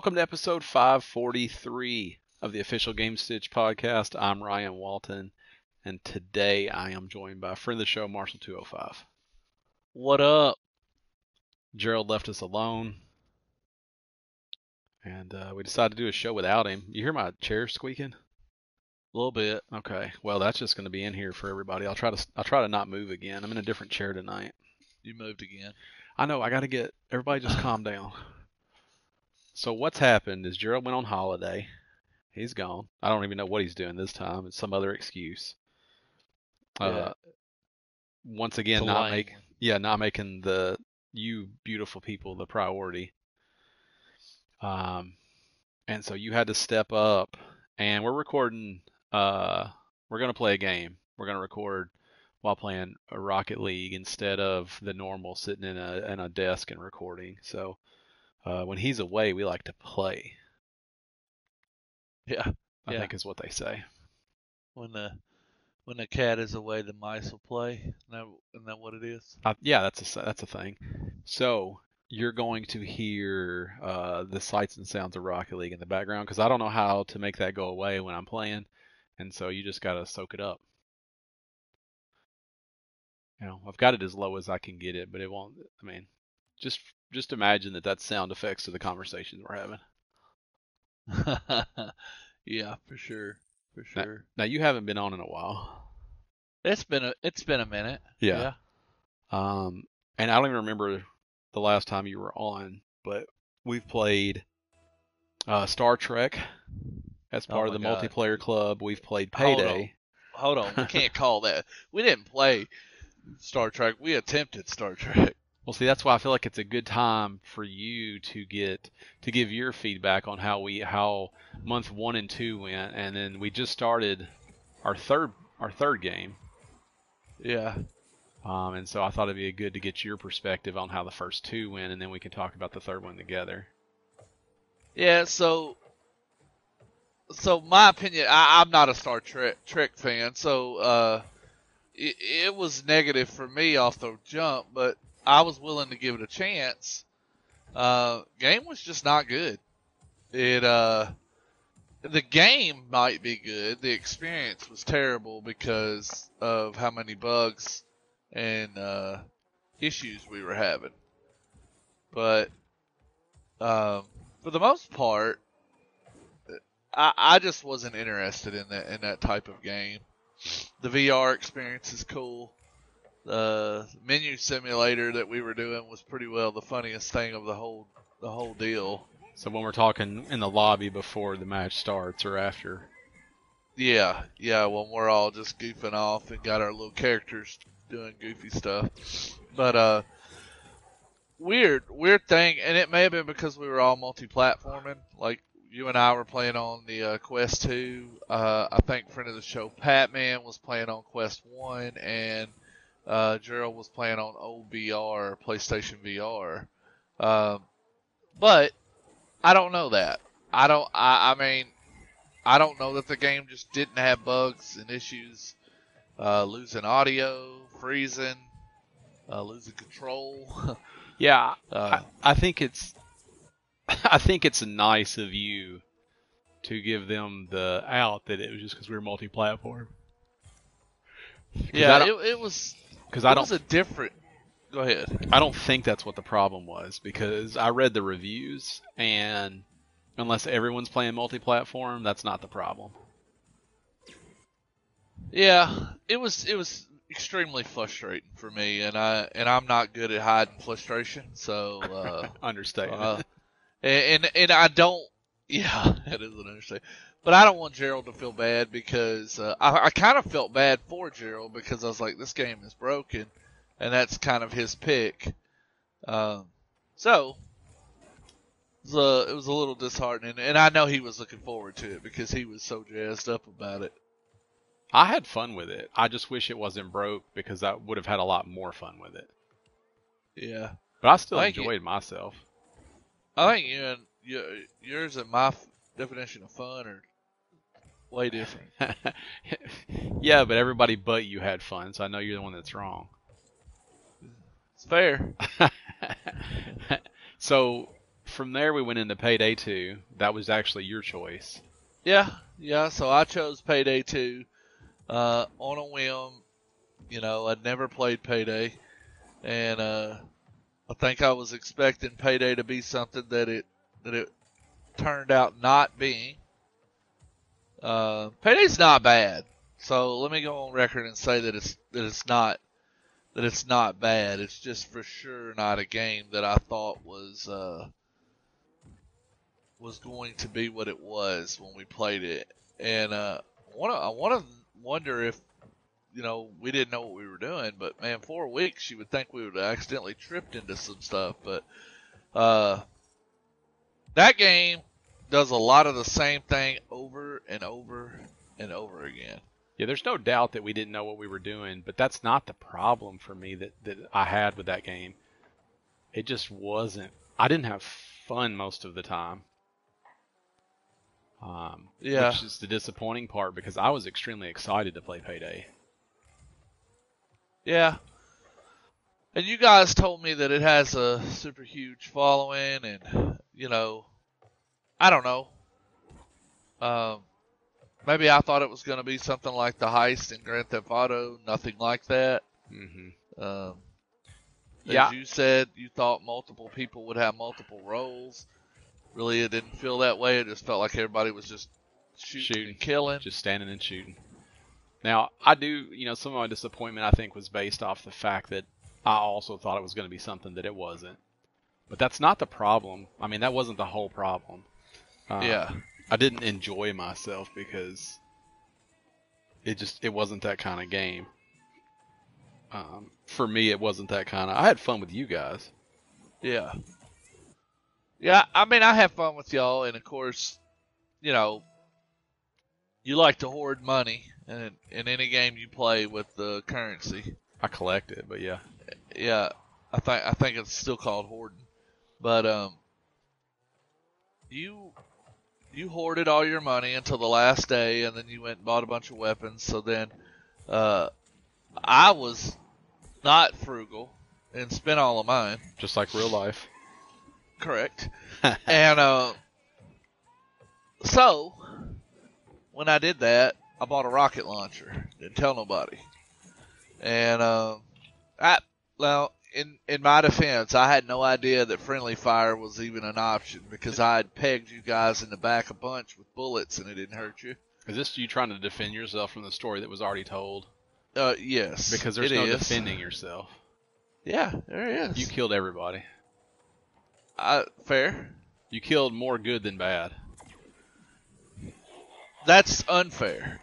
welcome to episode 543 of the official Game Stitch podcast. I'm Ryan Walton, and today I am joined by a friend of the show, Marshall205. What up? Gerald left us alone, and we decided to do a show without him. You hear my chair squeaking? A little bit. Okay, well that's just going to be in here for everybody. I'll try to not move again. I'm in a different chair tonight. You moved again. I know. I got to get everybody just calm down. So what's happened is Gerald went on holiday. He's gone. I don't even know what he's doing this time. It's some other excuse. Yeah. Once again, It's lame. not making the you beautiful people the priority. And so you had to step up, and we're recording. We're gonna play a game. We're gonna record while playing a Rocket League instead of the normal sitting in a desk and recording. So when he's away, we like to play. Yeah. I Yeah. think is what they say. When the cat is away, the mice will play. Isn't that what it is? Yeah, that's a thing. So you're going to hear the sights and sounds of Rocket League in the background because I don't know how to make that go away when I'm playing, and so you just gotta soak it up. I've got it as low as I can get it, but it won't. I mean, just imagine that that's sound effects to the conversations we're having. Yeah, for sure. For Now, sure. now you haven't been on in a while. It's been a minute. Yeah. And I don't even remember the last time you were on, but we've played Star Trek as Oh part of my the God. multiplayer club. We've played Hold on. Payday. Hold on. We can't call that. We didn't play Star Trek. We attempted Star Trek. Well, see, that's why I feel like it's a good time for you to give your feedback on how month 1 and 2 went, and then we just started our third game. Yeah. And so I thought it'd be good to get your perspective on how the first 2 went, and then we can talk about the third one together. Yeah. So my opinion, I'm not a Star Trek fan, so it was negative for me off the jump, but I was willing to give it a chance. Game was just not good. The game might be good. The experience was terrible because of how many bugs and issues we were having. But for the most part, I just wasn't interested in that type of game. The VR experience is cool. The menu simulator that we were doing was pretty well the funniest thing of the whole deal. So when we're talking in the lobby before the match starts or after. Yeah, when we're all just goofing off and got our little characters doing goofy stuff. But weird thing, and it may have been because we were all multi-platforming. Like you and I were playing on the Quest 2. I think friend of the show Patman was playing on Quest 1, and Gerald was playing on OBR, PlayStation VR. But I don't know that. I mean, I don't know that the game just didn't have bugs and issues. Losing audio, freezing, losing control. Yeah, I think it's nice of you to give them the out that it was just because we were multi-platform. Yeah, it was. Because It was a different. Go ahead. I don't think that's what the problem was, because I read the reviews, and unless everyone's playing multi-platform, that's not the problem. Yeah, it was extremely frustrating for me, and I'm not good at hiding frustration, so Understatement. and I don't. Yeah, it is an understatement. But I don't want Gerald to feel bad because I kind of felt bad for Gerald because I was like, this game is broken, and that's kind of his pick. So it was a little disheartening, and I know he was looking forward to it because he was so jazzed up about it. I had fun with it. I just wish it wasn't broke, because I would have had a lot more fun with it. Yeah, But I still I think enjoyed myself. I think yours and my definition of fun are way different. Yeah, but everybody but you had fun, so I know you're the one that's wrong. It's fair. So from there we went into Payday 2. That was actually your choice. Yeah. So I chose Payday 2 on a whim. I'd never played Payday, and I think I was expecting Payday to be something that it turned out not being. Payday's not bad, so let me go on record and say that it's not bad. It's just for sure not a game that I thought was going to be what it was when we played it. And I want to wonder if we didn't know what we were doing, but man, 4 weeks you would think we would have accidentally tripped into some stuff, but that game does a lot of the same thing over and over and over again. Yeah, there's no doubt that we didn't know what we were doing, but that's not the problem for me that I had with that game. It just wasn't. I didn't have fun most of the time. Which is the disappointing part because I was extremely excited to play Payday. Yeah. And you guys told me that it has a super huge following, and I don't know. Maybe I thought it was going to be something like the heist in Grand Theft Auto. Nothing like that. Mm-hmm. As you said, you thought multiple people would have multiple roles. Really, it didn't feel that way. It just felt like everybody was just shooting and killing. Just standing and shooting. Now, I do, some of my disappointment, I think, was based off the fact that I also thought it was going to be something that it wasn't. But that's not the problem. I mean, that wasn't the whole problem. Yeah. I didn't enjoy myself because it wasn't that kind of game. For me, it wasn't that kind of. I had fun with you guys. Yeah. Yeah, I mean, I have fun with y'all, and of course, you like to hoard money in any game you play with the currency. I collect it, but yeah. Yeah, I think it's still called hoarding. But you hoarded all your money until the last day, and then you went and bought a bunch of weapons. So then I was not frugal and spent all of mine. Just like real life. Correct. And so when I did that, I bought a rocket launcher. Didn't tell nobody. And in my defense, I had no idea that friendly fire was even an option because I had pegged you guys in the back a bunch with bullets and it didn't hurt you. Is this you trying to defend yourself from the story that was already told? Yes. Because there's no defending yourself. Yeah, there is. You killed everybody. Fair. You killed more good than bad. That's unfair.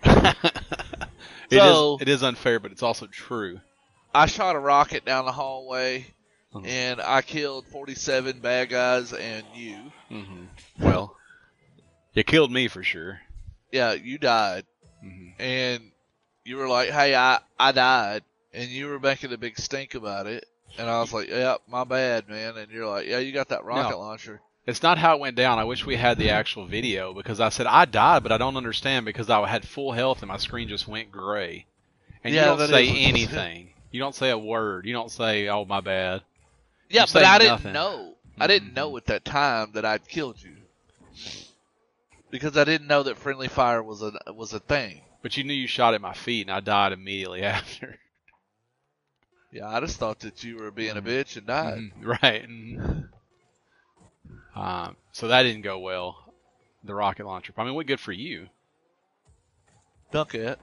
It is unfair, but it's also true. I shot a rocket down the hallway, and I killed 47 bad guys and you. Mm-hmm. Well, you killed me for sure. Yeah, you died. Mm-hmm. And you were like, hey, I died. And you were making a big stink about it. And I was like, yeah, my bad, man. And you're like, yeah, you got that rocket launcher. It's not how it went down. I wish we had the actual video because I said I died, but I don't understand because I had full health and my screen just went gray. And you don't say anything. You don't say a word. You don't say, oh, my bad. Yeah, but I didn't know. I didn't know at that time that I'd killed you. Because I didn't know that friendly fire was a thing. But you knew you shot at my feet and I died immediately after. Yeah, I just thought that you were being a bitch and died. Right. So that didn't go well. The rocket launcher. I mean, what good for you? Dunk it.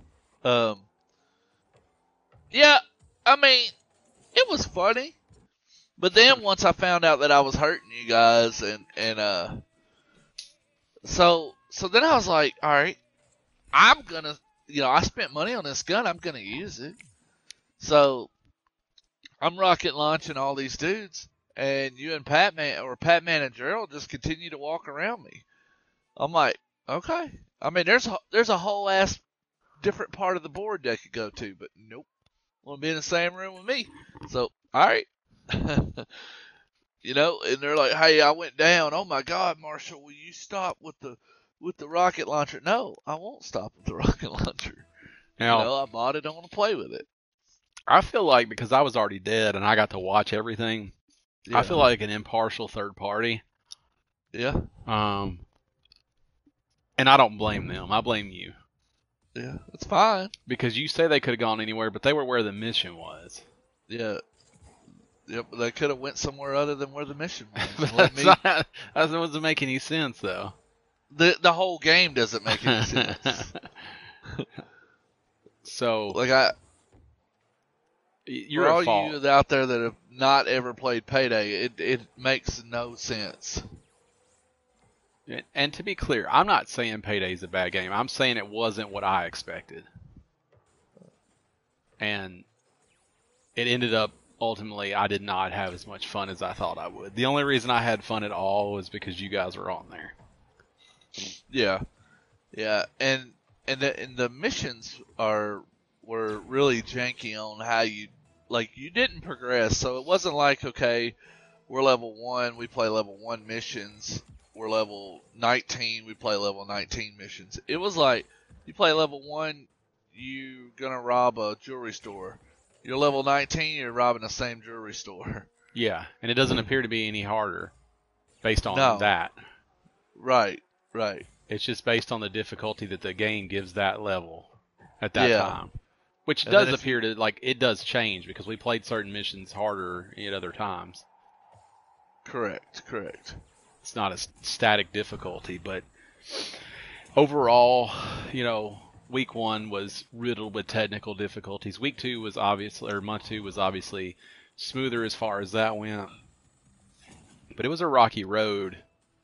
Yeah, I mean, it was funny. But then once I found out that I was hurting you guys and so then I was like, all right, I'm gonna, I spent money on this gun, I'm gonna use it. So I'm rocket launching all these dudes, and you and Patman and Gerald just continue to walk around me. I'm like, okay. I mean, there's a whole ass different part of the board they could go to, but nope. Want to be in the same room with me. So, all right. And they're like, hey, I went down. Oh my God, Marshall, will you stop with the rocket launcher? No, I won't stop with the rocket launcher. Now, I bought it. I want to play with it. I feel like because I was already dead and I got to watch everything, I feel like an impartial third party. Yeah. And I don't blame them. I blame you Yeah. That's fine. because you say they could have gone anywhere, but they were where the mission was. Yeah. Yep. They could have went somewhere other than where the mission was. But that doesn't make any sense though. The whole game doesn't make any sense. So Like you're for at all fault. you out there that have not ever played Payday, it makes no sense. And to be clear, I'm not saying Payday's a bad game. I'm saying it wasn't what I expected. And it ended up, ultimately, I did not have as much fun as I thought I would. The only reason I had fun at all was because you guys were on there. Yeah. Yeah. And the missions were really janky on how you didn't progress. So it wasn't like, okay, we're level 1, we play level 1 missions. We're level 19, we play level 19 missions. It was like, you play level 1, you gonna rob a jewelry store. You're level 19, you're robbing the same jewelry store. Yeah, and it doesn't appear to be any harder based on No. that. Right. It's just based on the difficulty that the game gives that level at that Yeah. time. Which And does then if appear to, like, it does change because we played certain missions harder at other times. Correct. It's not a static difficulty, but overall, week 1 was riddled with technical difficulties. Week 2 was obviously, or month 2 was obviously smoother as far as that went. But it was a rocky road.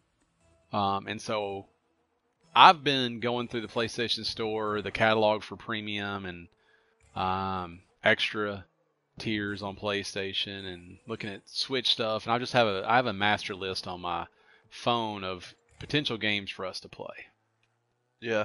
And so I've been going through the PlayStation Store, the catalog for premium and extra tiers on PlayStation, and looking at Switch stuff. And I have a master list on my phone of potential games for us to play. Yeah.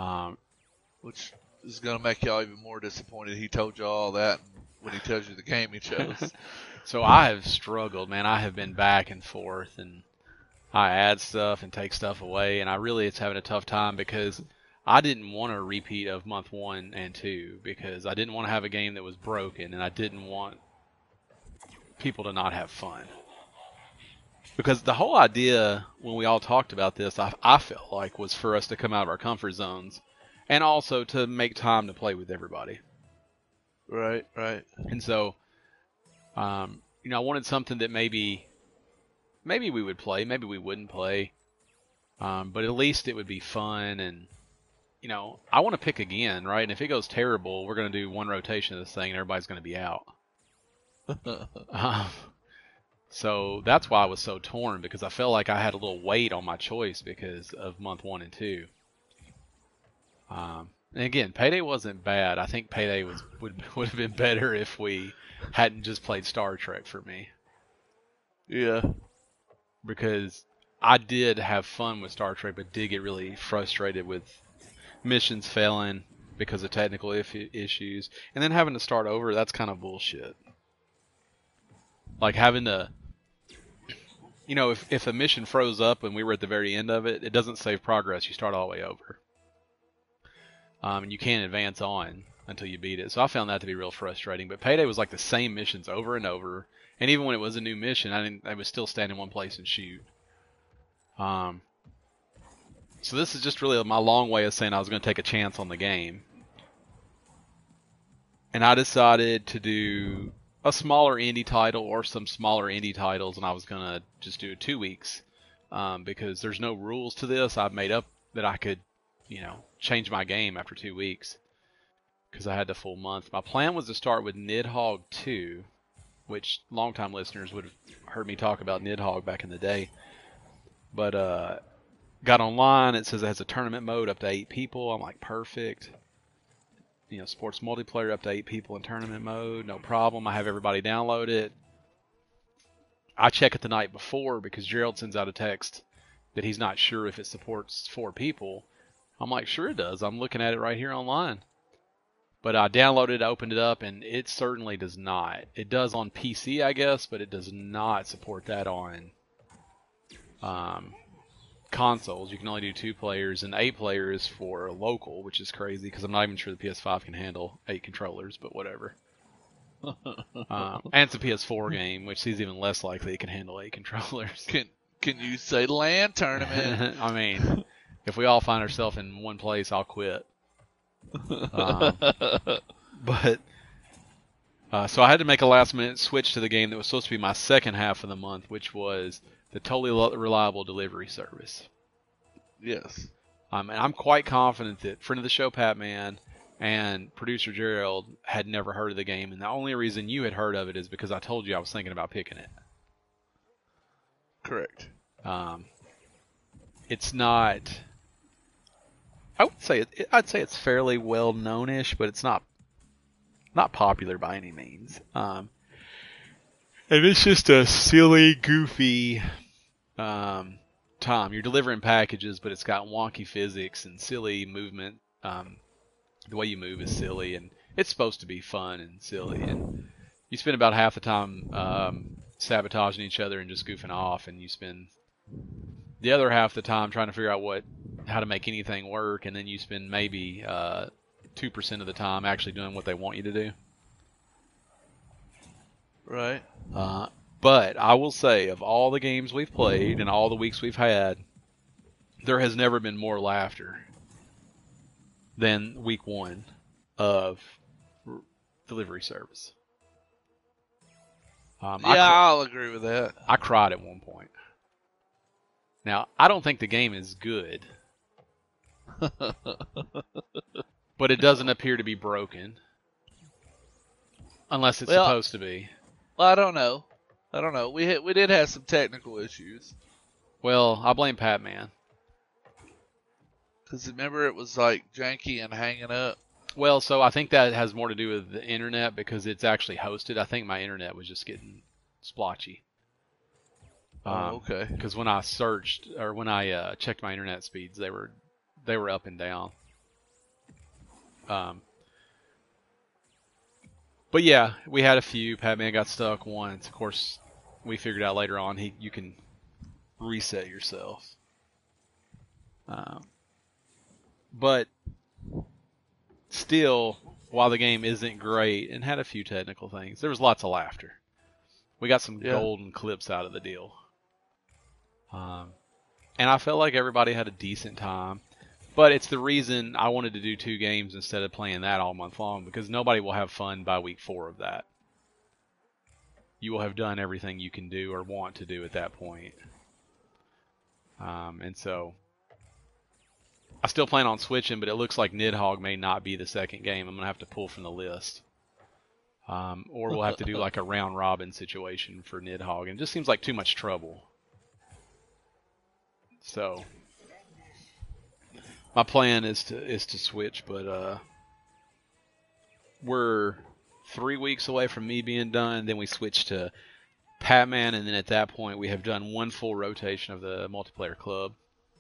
Which is going to make y'all even more disappointed. He told you all that when he tells you the game he chose. So I have struggled, man. I have been back and forth, and I add stuff and take stuff away, and it's having a tough time because I didn't want a repeat of month 1 and 2 because I didn't want to have a game that was broken, and I didn't want people to not have fun. Because the whole idea, when we all talked about this, I felt like was for us to come out of our comfort zones and also to make time to play with everybody. Right. And so, I wanted something that maybe we would play, maybe we wouldn't play, but at least it would be fun. And, I want to pick again, right? And if it goes terrible, we're going to do one rotation of this thing and everybody's going to be out. So that's why I was so torn, because I felt like I had a little weight on my choice because of month 1 and 2. And again, Payday wasn't bad. I think Payday would have been better if we hadn't just played Star Trek for me. Yeah. Because I did have fun with Star Trek, but did get really frustrated with missions failing because of technical issues. And then having to start over, that's kind of bullshit. Like having to... if a mission froze up and we were at the very end of it, it doesn't save progress. You start all the way over. And you can't advance on until you beat it. So I found that to be real frustrating. But Payday was like the same missions over and over. And even when it was a new mission, I would still stand in one place and shoot. So this is just really my long way of saying I was going to take a chance on the game. And I decided to do a smaller indie title or some smaller indie titles, and I was going to just do 2 weeks because there's no rules to this. I've made up that I could, change my game after 2 weeks because I had the full month. My plan was to start with Nidhogg 2, which longtime listeners would have heard me talk about Nidhogg back in the day. But got online, it says it has a tournament mode up to 8 people. I'm like, perfect. Sports multiplayer up to 8 people in tournament mode, no problem. I have everybody download it. I check it the night before because Gerald sends out a text that he's not sure if it supports 4 people. I'm like, sure it does. I'm looking at it right here online. But I downloaded it, opened it up, and it certainly does not. It does on PC, I guess, but it does not support that on consoles. You can only do 2 players, and 8 players for local, which is crazy because I'm not even sure the PS5 can handle 8 controllers, but whatever. And it's a PS4 game, which is even less likely it can handle 8 controllers. Can you say LAN tournament? I mean, if we all find ourselves in one place, I'll quit. But so I had to make a last-minute switch to the game that was supposed to be my second half of the month, which was the Totally Reliable Delivery Service. Yes. And I'm quite confident that friend of the show, Pat Man, and producer Gerald had never heard of the game, and the only reason you had heard of it is because I told you I was thinking about picking it. Correct. It's not. I would say I'd say it's fairly well known-ish, but it's not popular by any means. And it's just a silly, goofy time. You're delivering packages, but it's got wonky physics and silly movement. The way you move is silly, and it's supposed to be fun and silly. And you spend about half the time sabotaging each other and just goofing off, and you spend the other half of the time trying to figure out how to make anything work, and then you spend maybe 2% of the time actually doing what they want you to do. Right. But I will say, of all the games we've played and all the weeks we've had, there has never been more laughter than week 1 of delivery service. I'll agree with that. I cried at one point. Now, I don't think the game is good, but it doesn't appear to be broken, unless it's supposed to be. Well, I don't know. We did have some technical issues. Well, I blame Pat Man. Because remember, it was like janky and hanging up. Well, so I think that has more to do with the internet because it's actually hosted. I think my internet was just getting splotchy. Okay. Because when I searched or when I checked my internet speeds, they were up and down. But yeah, we had a few. Pat Man got stuck once. Of course, we figured out later on you can reset yourself. But still, while the game isn't great and had a few technical things, there was lots of laughter. We got some golden clips out of the deal. And I felt like everybody had a decent time. But it's the reason I wanted to do 2 games instead of playing that all month long, because nobody will have fun by week 4 of that. You will have done everything you can do or want to do at that point. And so I still plan on switching, but it looks like Nidhogg may not be the second game. I'm going to have to pull from the list. Or we'll have to do like a round robin situation for Nidhogg. And it just seems like too much trouble. So my plan is to switch, but we're 3 weeks away from me being done. Then we switch to Pat Man, and then at that point we have done 1 full rotation of the multiplayer club.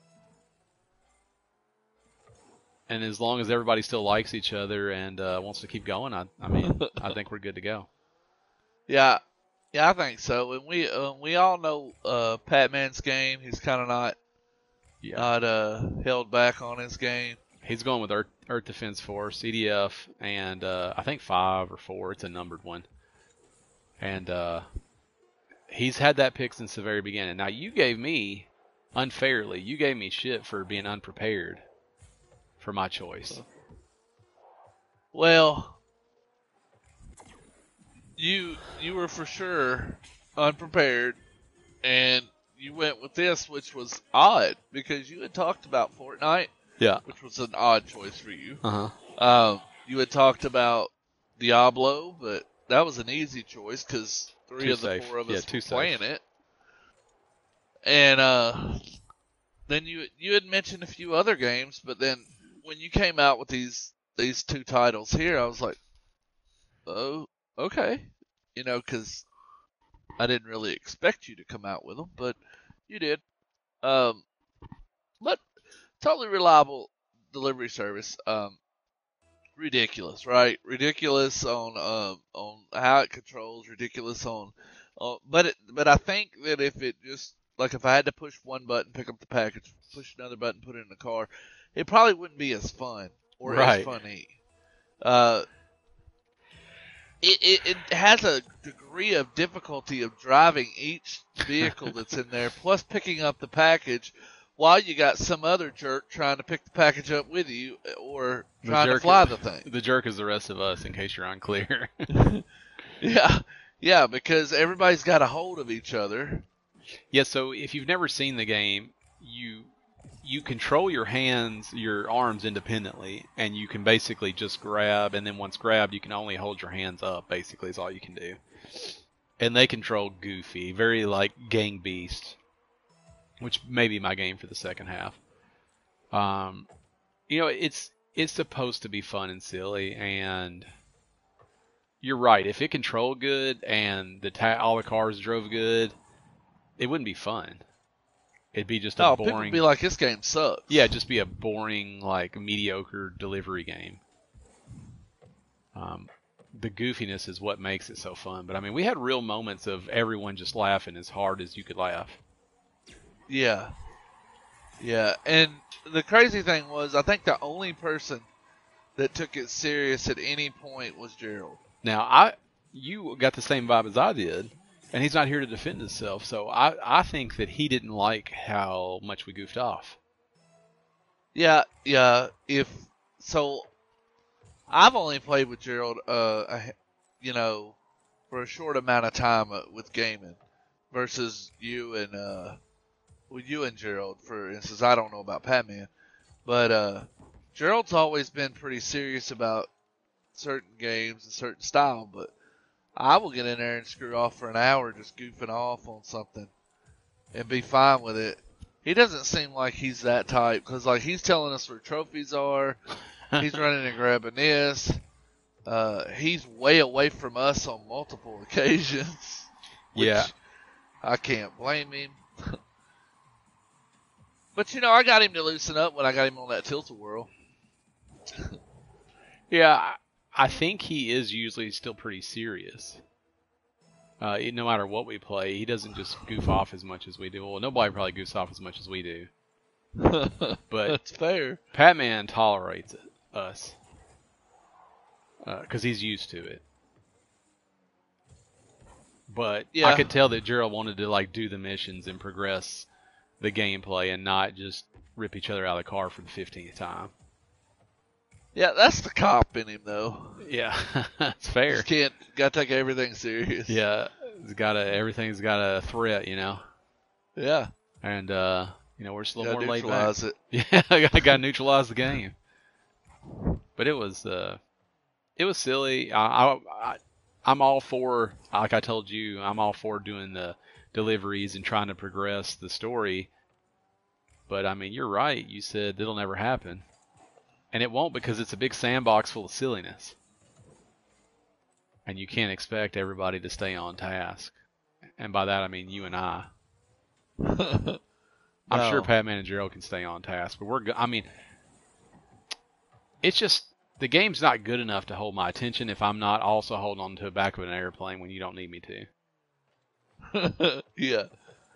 And as long as everybody still likes each other and wants to keep going, I mean, I think we're good to go. Yeah, I think so. And we all know Pat Man's game. He's kind of not held back on his game. He's going with Earth Defense Force, EDF, and I think 5 or 4. It's a numbered one. And he's had that pick since the very beginning. Now, you gave me, unfairly, shit for being unprepared for my choice. Well, you were for sure unprepared, and you went with this, which was odd, because you had talked about Fortnite, which was an odd choice for you. You had talked about Diablo, but that was an easy choice, because 3 of the 4 of us were playing it. And then you had mentioned a few other games, but then when you came out with these 2 titles here, I was like, oh, okay. You know, because I didn't really expect you to come out with them, but you did. But Totally Reliable Delivery Service, ridiculous, right? Ridiculous on how it controls, ridiculous on but I think that if I had to push one button, pick up the package, push another button, put it in the car, it probably wouldn't be as fun or as funny. it has a degree of difficulty of driving each vehicle that's in there, plus picking up the package while you got some other jerk trying to pick the package up with you or trying to fly the thing. The jerk is the rest of us, in case you're unclear. Yeah, because everybody's got a hold of each other. Yeah, so if you've never seen the game, you control your hands, your arms independently, and you can basically just grab, and then once grabbed, you can only hold your hands up, basically, is all you can do. And they control Goofy, very like Gang Beast, which may be my game for the second half. It's supposed to be fun and silly, and you're right. If it controlled good and all the cars drove good, it wouldn't be fun. It'd be just a boring. People would be like, this game sucks. Yeah, just be a boring, like mediocre delivery game. The goofiness is what makes it so fun. But I mean, we had real moments of everyone just laughing as hard as you could laugh. Yeah. And the crazy thing was, I think the only person that took it serious at any point was Gerald. Now, you got the same vibe as I did. And he's not here to defend himself, so I think that he didn't like how much we goofed off. Yeah. I've only played with Gerald, for a short amount of time with gaming, versus you and Gerald. For instance, I don't know about Pac-Man, but Gerald's always been pretty serious about certain games and certain style, but I will get in there and screw off for an hour just goofing off on something and be fine with it. He doesn't seem like he's that type, because like he's telling us where trophies are. He's running and grabbing this. He's way away from us on multiple occasions. Yeah. I can't blame him. But I got him to loosen up when I got him on that Tilt-A-Whirl. Yeah, I think he is usually still pretty serious. No matter what we play, he doesn't just goof off as much as we do. Well, nobody probably goofs off as much as we do. But that's fair. Pac-Man tolerates us because he's used to it. But yeah. I could tell that Gerald wanted to like do the missions and progress the gameplay and not just rip each other out of the car for the 15th time. Yeah, that's the cop in him, though. Yeah, that's fair. Just gotta take everything serious. Yeah, everything's got a threat, Yeah. And we're just a little more laid back. Neutralize it. Yeah, I gotta neutralize the game. But it was silly. I'm all for, like I told you, I'm all for doing the deliveries and trying to progress the story. But I mean, you're right. You said it'll never happen. And it won't, because it's a big sandbox full of silliness. And you can't expect everybody to stay on task. And by that I mean you and I. I'm sure Pac-Man and Gerald can stay on task, but it's just, the game's not good enough to hold my attention if I'm not also holding on to the back of an airplane when you don't need me to. Yeah.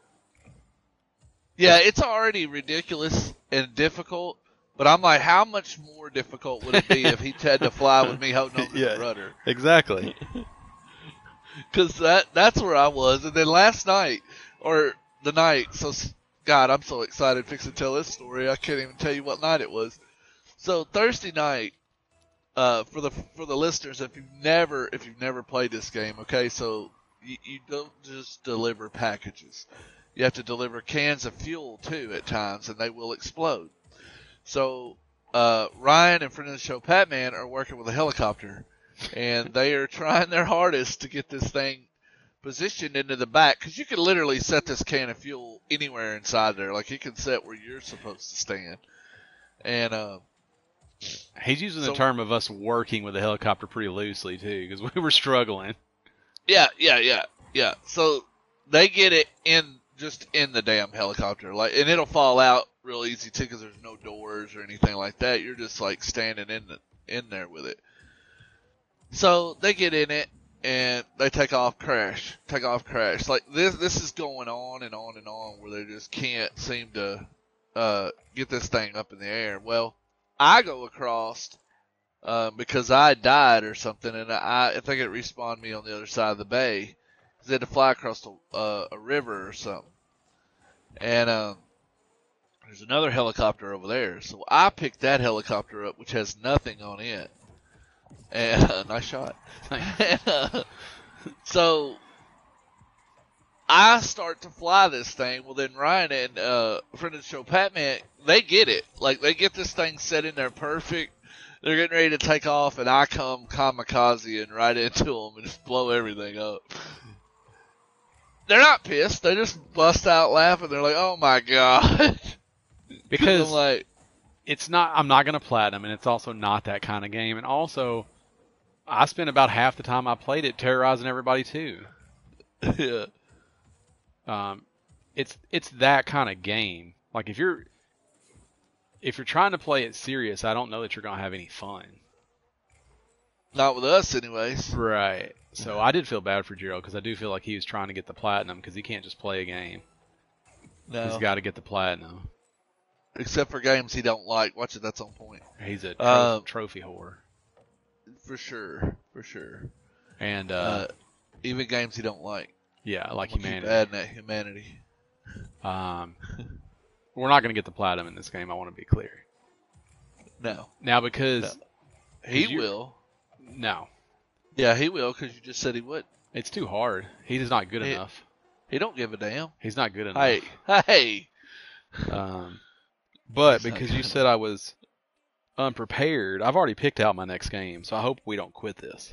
Yeah, it's already ridiculous and difficult. But I'm like, how much more difficult would it be if he had to fly with me holding on to the rudder? Exactly. Because that's where I was. And then last night, or the night, so God, I'm so excited fixing to tell this story. I can't even tell you what night it was. So Thursday night, for the listeners, if you've never played this game, okay, so you don't just deliver packages. You have to deliver cans of fuel too at times, and they will explode. So Ryan and friend of the show Pac-Man are working with a helicopter, and they are trying their hardest to get this thing positioned into the back, because you can literally set this can of fuel anywhere inside there. Like, you can set where you're supposed to stand. And he's using the term of us working with a helicopter pretty loosely too, because we were struggling. Yeah. So they get it in the damn helicopter, and it'll fall out real easy too, because there's no doors or anything like that. You're just like standing in there with it. So they get in it and they take off, crash. Like this is going on and on and on, where they just can't seem to get this thing up in the air. Well, I go across because I died or something, and I think it respawned me on the other side of the bay. 'Cause they had to fly across a river or something. And there's another helicopter over there. So I picked that helicopter up, which has nothing on it. And nice shot. And, so I start to fly this thing. Well, then Ryan and friend of the show, Patman, they get it. Like, they get this thing set in there perfect. They're getting ready to take off, and I come kamikaze and right into them and just blow everything up. They're not pissed. They just bust out laughing. They're like, "Oh my god!" Because I'm like, it's not. I'm not gonna platinum, and it's also not that kind of game. And also, I spent about half the time I played it terrorizing everybody too. yeah, It's that kind of game. Like if you're trying to play it serious, I don't know that you're gonna have any fun. not with us, anyways. Right. So I did feel bad for Gerald because I do feel like he was trying to get the platinum because he can't just play a game. No, He's got to get the platinum. except for games he don't like. Watch it. That's on point. He's a trophy whore. For sure, for sure. And even games he don't like. yeah, like Keep humanity. adding that humanity. We're not going to get the platinum in this game. I want to be clear. No, Now because he will. No, Yeah, he will because you just said he would. it's too hard. He is not good enough. He don't give a damn. He's not good enough. Hey. But because you said I was unprepared, I've already picked out my next game, so I hope we don't quit this.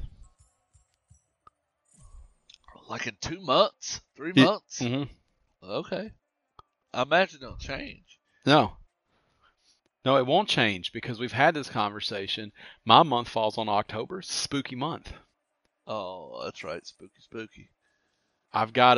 Like in 2 months? 3 Yeah. months? Mm-hmm. Okay. I imagine it'll change. No, it won't change because we've had this conversation. My month falls on October, spooky month. Oh, that's right. Spooky. I've got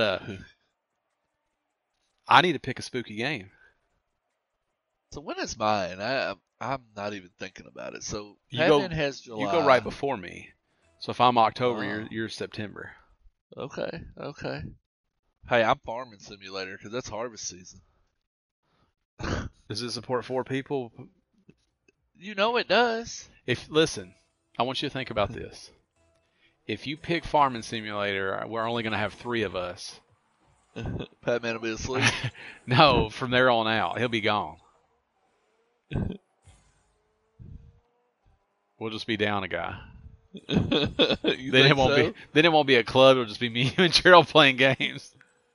I need to pick a spooky game. So when is mine? I'm not even thinking about it. So You go- Batman has July. You go right before me. So if I'm October, Oh. you're September. Okay. Hey, I'm Farming Simulator because that's harvest season. Does it support 4 people? You know it does. Listen, I want you to think about this. If you pick Farming Simulator, we're only going to have 3 of us. Batman will be asleep. No, from there on out, he'll be gone. We'll just be down a guy. You Then think so? it won't be a club. It'll just be me and Gerald playing games.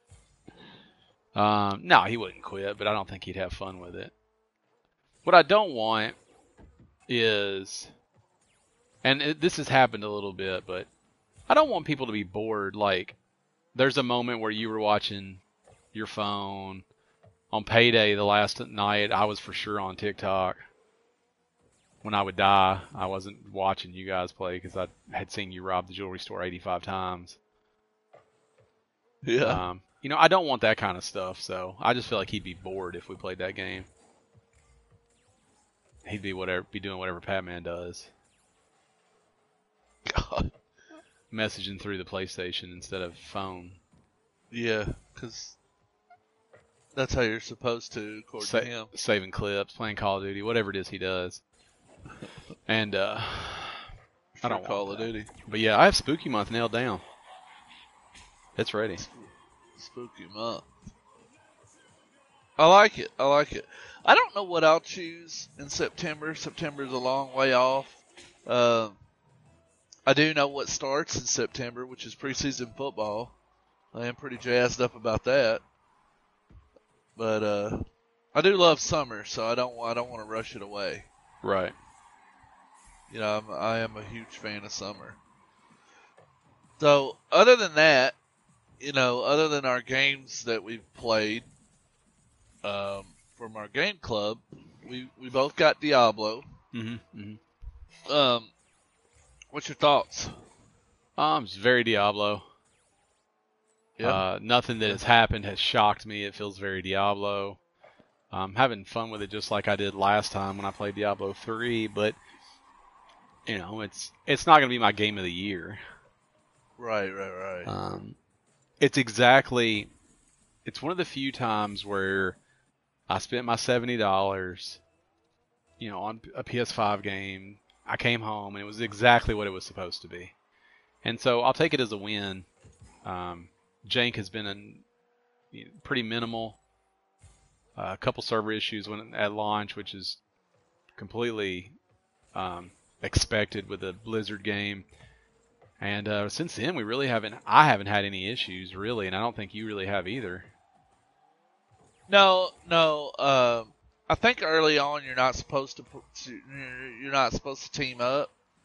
No, he wouldn't quit, but I don't think he'd have fun with it. What I don't want is, and this has happened a little bit, but I don't want people to be bored. Like, there's a moment where you were watching your phone on payday the last night. I was for sure on TikTok. When I would die, I wasn't watching you guys play because I had seen you rob the jewelry store 85 times. Yeah. I don't want that kind of stuff, so I just feel like he'd be bored if we played that game. He'd be doing whatever Patman does, God. messaging through the PlayStation instead of phone. Yeah, because that's how you're supposed to, according to him. Saving clips, playing Call of Duty, whatever it is he does. And I don't Call want of that. Duty. But yeah, I have Spooky Month nailed down. It's ready. Spooky month. I like it. I don't know what I'll choose in September. September's a long way off. I do know what starts in September, which is preseason football. I am pretty jazzed up about that. But I do love summer, so I don't want to rush it away. Right. I am a huge fan of summer. So other than that, other than our games that we've played from our game club, we both got Diablo. Mm-hmm. Mm-hmm. What's your thoughts? It's very Diablo. Yeah. Nothing that has happened has shocked me. It feels very Diablo. I'm having fun with it just like I did last time when I played Diablo 3, but it's not going to be my game of the year. Right. It's one of the few times where I spent my $70, on a PS5 game. I came home and it was exactly what it was supposed to be. And so I'll take it as a win. Jank has been pretty minimal. A couple server issues at launch, which is completely expected with a Blizzard game. And since then, I haven't had any issues really, and I don't think you really have either. No. I think early on you're not supposed to team up.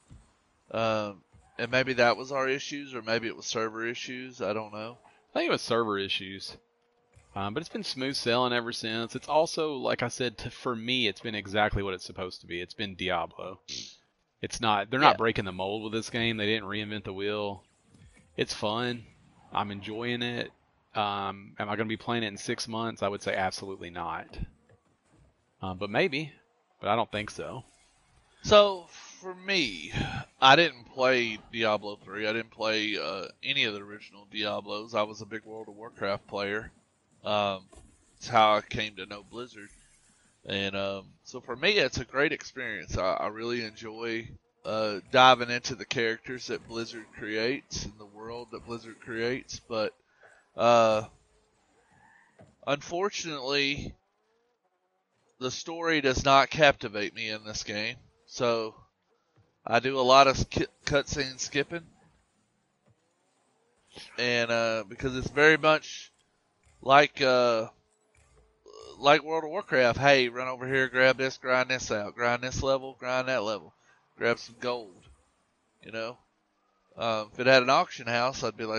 And maybe that was our issues, or maybe it was server issues. I don't know. I think it was server issues. But it's been smooth sailing ever since. It's also, like I said, for me, it's been exactly what it's supposed to be. It's been Diablo. They're not breaking the mold with this game. They didn't reinvent the wheel. It's fun. I'm enjoying it. Am I going to be playing it in 6 months? I would say absolutely not. But maybe. But I don't think so. So, for me, I didn't play Diablo 3. I didn't play any of the original Diablos. I was a big World of Warcraft player. It's how I came to know Blizzard. And so for me, it's a great experience. I really enjoy diving into the characters that Blizzard creates and the world that Blizzard creates. But unfortunately, the story does not captivate me in this game. So I do a lot of cutscene skipping. And because it's very much like World of Warcraft, hey, run over here, grab this, grind this out, grind this level, grind that level, grab some gold. You know, if it had an auction house, I'd be like,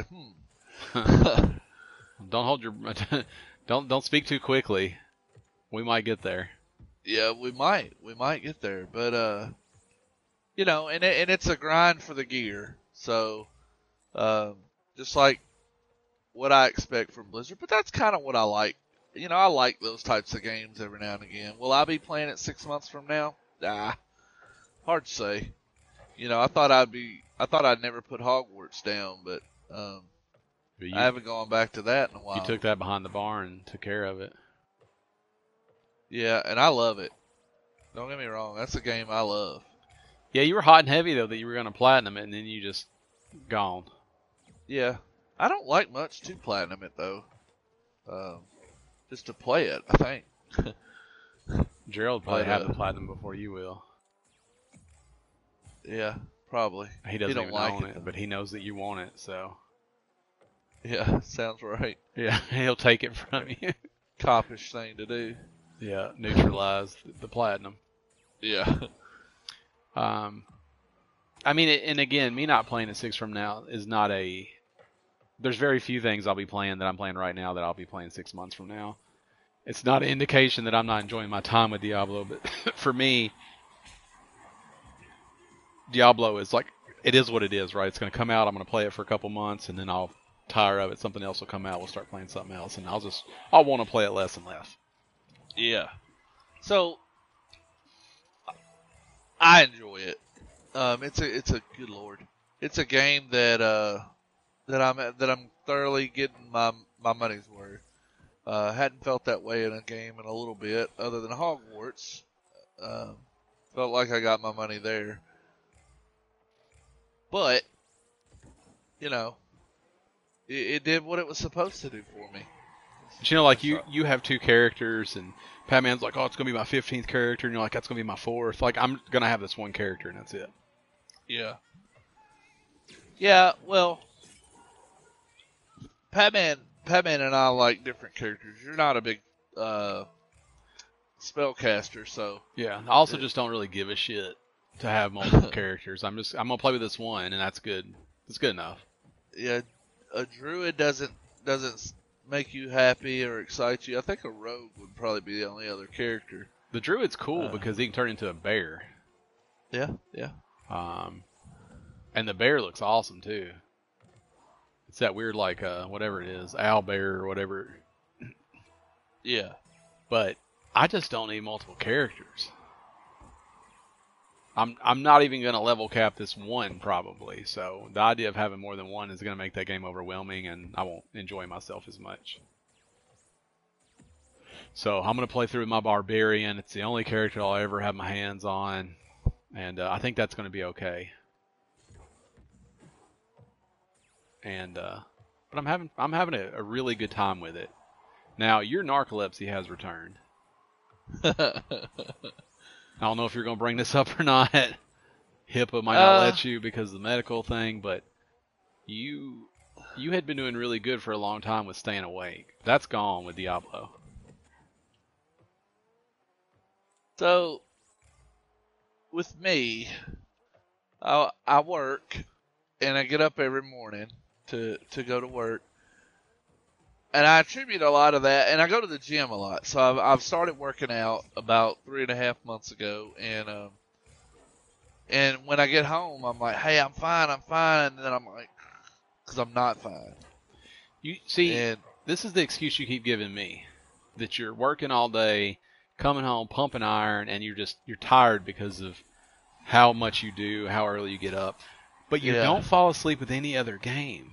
Don't hold your don't speak too quickly. We might get there. Yeah, we might get there, but you know, and it's a grind for the gear. So, just like what I expect from Blizzard, but that's kind of what I like. You know, I like those types of games every now and again. Will I be playing it 6 months from now? Hard to say. You know, I thought I'd never put Hogwarts down, but I haven't gone back to that in a while. You took that behind the bar and took care of it. Yeah, and I love it. Don't get me wrong, that's a game I love. Yeah, you were hot and heavy though that you were going to platinum it, and then you just gone. Yeah, I don't like much to platinum it though. Just to play it, I think. Gerald probably have the platinum before you will. Yeah, probably. He doesn't even own it, but he knows that you want it, so. Yeah, sounds right. Yeah, he'll take it from you. Copish thing to do. Yeah, neutralize the platinum. Yeah. I mean, and again, me not playing at 6 from now is not a. There's very few things I'll be playing that I'm playing right now that I'll be playing 6 months from now. It's not an indication that I'm not enjoying my time with Diablo, but for me, Diablo is like, it is what it is, right? It's going to come out, I'm going to play it for a couple months, and then I'll tire of it, something else will come out, we'll start playing something else, and I'll want to play it less and less. Yeah. So, I enjoy it. It's a good lord. It's a game that I'm thoroughly getting my money's worth. Hadn't felt that way in a game in a little bit, other than Hogwarts. Felt like I got my money there. But, you know, it did what it was supposed to do for me. But you know, like you have 2 characters, and Patman's like, oh, it's gonna be my 15th character, and you're like, that's gonna be my 4th. Like, I'm gonna have this one character, and that's it. Yeah. Yeah. Well, Patman and I like different characters. You're not a big spellcaster, so. Yeah. I also just don't really give a shit to have multiple characters. I'm gonna play with this one, and that's good. It's good enough. Yeah. A druid doesn't make you happy or excite you. I think a rogue would probably be the only other character. The druid's cool because he can turn into a bear. Yeah, yeah. And the bear looks awesome too. It's that weird like whatever it is, owl bear or whatever. Yeah. But I just don't need multiple characters. I'm not even gonna level cap this one probably. So the idea of having more than one is gonna make that game overwhelming, and I won't enjoy myself as much. So I'm gonna play through with my barbarian. It's the only character I'll ever have my hands on, and I think that's going to be okay. And but I'm having a really good time with it. Now your narcolepsy has returned. I don't know if you're going to bring this up or not. HIPAA might not let you because of the medical thing, but you had been doing really good for a long time with staying awake. That's gone with Diablo. So, with me, I work and I get up every morning to go to work, and I attribute a lot of that. And I go to the gym a lot, so I've started working out about 3.5 months ago, and when I get home, I'm like, hey, I'm fine, and then I'm like, because I'm not fine. You see, this is the excuse you keep giving me, that you're working all day, coming home, pumping iron, and you're tired because of how much you do, how early you get up, but you don't fall asleep with any other game.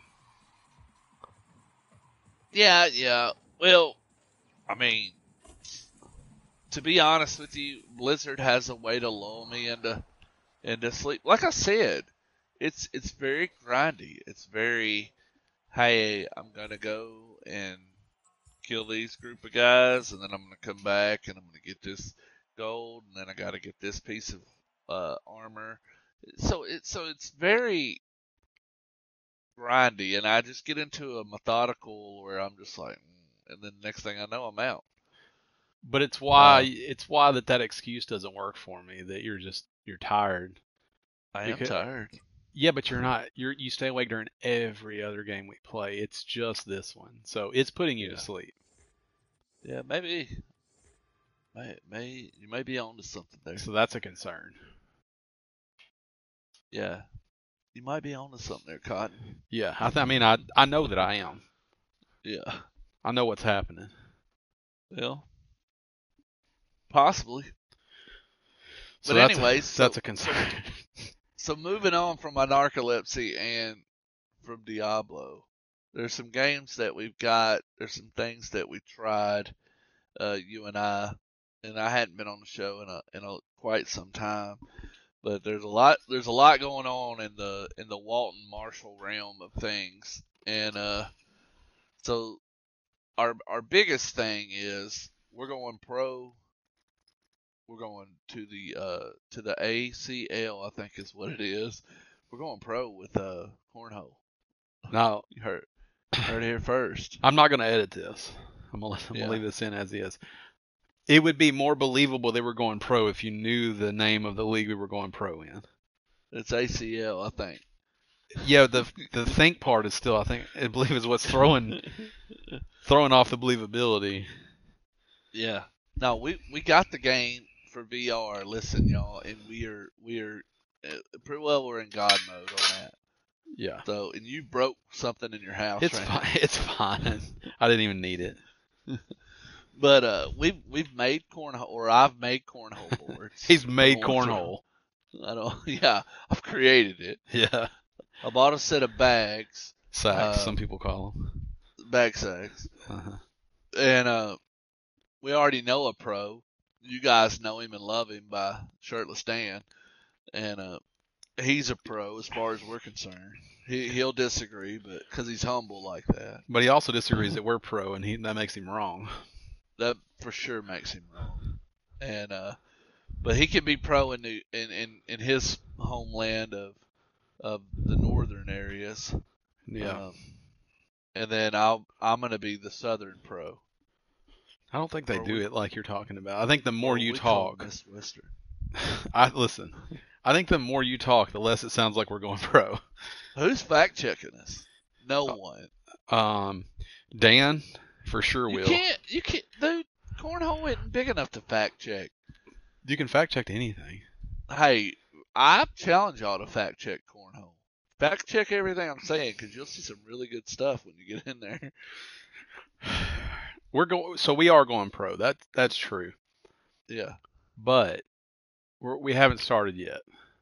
Yeah. Well, I mean, to be honest with you, Blizzard has a way to lull me into sleep. Like I said, it's very grindy. It's very, hey, I'm gonna go and kill these group of guys, and then I'm gonna come back and I'm gonna get this gold, and then I gotta get this piece of armor. So it's very grindy, and I just get into a methodical where I'm just like, and then next thing I know, I'm out. But it's why that excuse doesn't work for me. That you're tired. I am tired. Yeah, but you're not. You stay awake during every other game we play. It's just this one, so it's putting you to sleep. Yeah, maybe. You may be onto something there. So that's a concern. Yeah, you might be onto something there, Cotton. Yeah, I know that I am. Yeah, I know what's happening. Well, possibly. So but anyways, that's a concern. So moving on from my narcolepsy and from Diablo, there's some games that we've got. There's some things that we tried, you and I hadn't been on the show in a quite some time. But there's a lot going on in the Walton Marshall realm of things, and so our biggest thing is we're going pro. We're going to the ACL, I think is what it is. We're going pro with cornhole. Now you heard it here first. I'm not gonna edit this. I'm gonna leave this in as is. It would be more believable they were going pro if you knew the name of the league we were going pro in. It's ACL, I think. Yeah, the think part is still, I believe is what's throwing off the believability. Yeah. No, we got the game for VR. Listen, y'all, and we are pretty well we're in God mode on that. Yeah. So, and you broke something in your house. It's fine. It's fine. I didn't even need it. But we've made cornhole, or I've made cornhole boards. He's made cornhole. Yeah, I've created it. Yeah. I bought a set of bags. Sacks, some people call them. Bag sacks. Uh-huh. And we already know a pro. You guys know him and love him by Shirtless Dan, and he's a pro as far as we're concerned. He'll disagree, but because he's humble like that. But he also disagrees that we're pro, and that makes him wrong. That for sure makes him wrong. And but he can be pro in his homeland of the northern areas. Yeah. And then I'm gonna be the southern pro. I don't think they do it like you're talking about. I think the more you talk, Western. Listen. I think the more you talk, the less it sounds like we're going pro. Who's fact checking us? No one. Dan for sure will. You can't, dude. Cornhole isn't big enough to fact check. You can fact check anything. Hey, I challenge y'all to fact check cornhole. Fact check everything I'm saying, because you'll see some really good stuff when you get in there. We are going pro. That's true. Yeah. But we haven't started yet.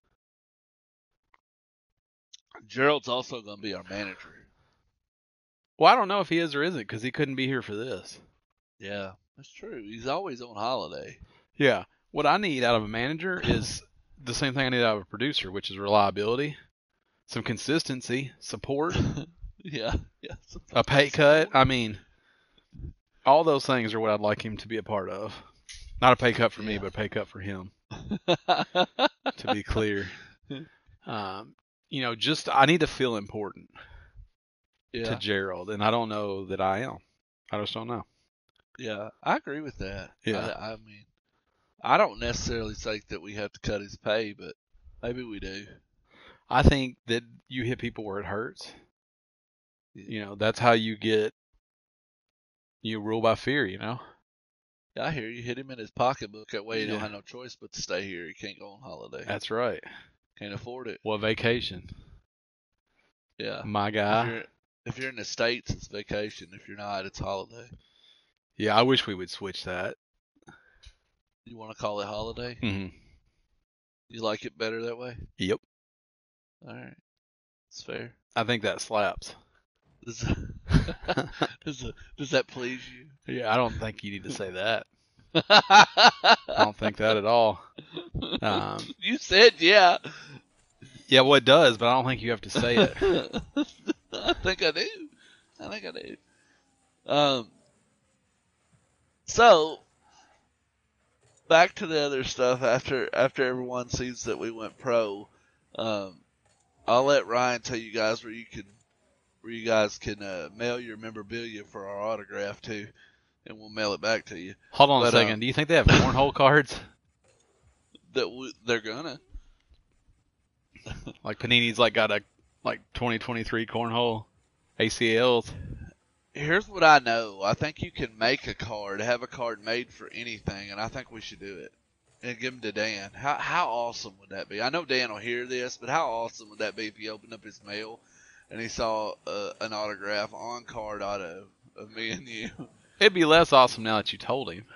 Gerald's also going to be our manager. Well, I don't know if he is or isn't, because he couldn't be here for this. Yeah, that's true. He's always on holiday. Yeah. What I need out of a manager is the same thing I need out of a producer, which is reliability, some consistency, support, Yeah. a pay cut. I mean, all those things are what I'd like him to be a part of. Not a pay cut for me, but a pay cut for him. To be clear, just I need to feel important to Gerald, and I don't know that I am. I just don't know. Yeah, I agree with that. Yeah. I mean, I don't necessarily think that we have to cut his pay, but maybe we do. I think that you hit people where it hurts. That's how you rule by fear, Yeah, I hear you. Hit him in his pocketbook. That way he don't have no choice but to stay here. He can't go on holiday. That's right. Can't afford it. Well, vacation. Yeah. My guy. If you're in the States, it's vacation. If you're not, it's holiday. Yeah, I wish we would switch that. You want to call it holiday? Mm-hmm. You like it better that way? Yep. All right. It's fair. I think that slaps. Does that please you? Yeah, I don't think you need to say that. I don't think that at all. You said yeah. Yeah, well, it does, but I don't think you have to say it. I think I do. So back to the other stuff. After everyone sees that we went pro, I'll let Ryan tell you guys where you guys can mail your memorabilia for our autograph too, and we'll mail it back to you. Hold on a second. Do you think they have cornhole cards? They're gonna. Like Panini's got a 2023 cornhole ACLs. Here's what I know. I think you can make a card, have a card made for anything, and I think we should do it. And give them to Dan. How awesome would that be? I know Dan will hear this, but how awesome would that be if he opened up his mail and he saw an autograph on card auto of me and you? It'd be less awesome now that you told him.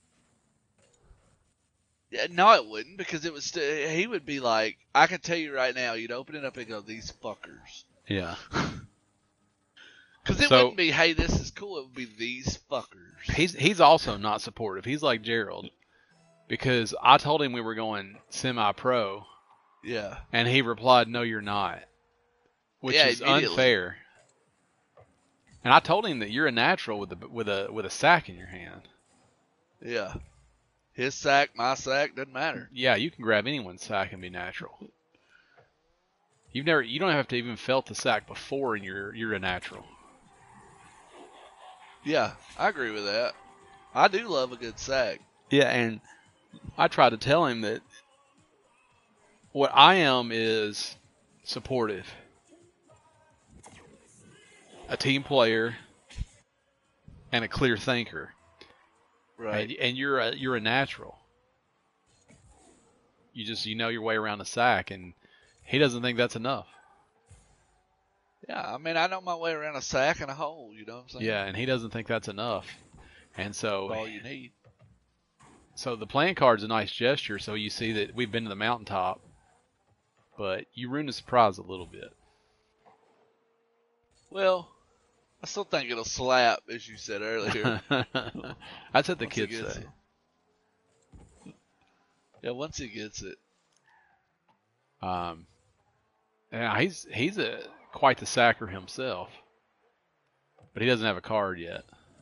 Yeah, no, it wouldn't, because it was. He would be like, I can tell you right now, you'd open it up and go, these fuckers. Yeah. Because it wouldn't be, hey, this is cool. It would be these fuckers. He's also not supportive. He's like Gerald, because I told him we were going semi-pro. Yeah. And he replied, "No, you're not," which is unfair. And I told him that you're a natural with a sack in your hand. Yeah. His sack, my sack, doesn't matter. Yeah, you can grab anyone's sack and be natural. You don't have to even felt the sack before, and you're a natural. Yeah, I agree with that. I do love a good sack. Yeah, and I tried to tell him that what I am is supportive, a team player, and a clear thinker. Right. And you're a natural. You know your way around the sack, and he doesn't think that's enough. Yeah, I mean, I know my way around a sack and a hole, you know what I'm saying? Yeah, and he doesn't think that's enough. And so that's all you need. So the playing card's a nice gesture, so you see that we've been to the mountaintop, but you ruined the surprise a little bit. Well, I still think it'll slap, as you said earlier. That's what the kids say. Yeah, once he gets it. Yeah, he's quite the sacker himself, but he doesn't have a card yet.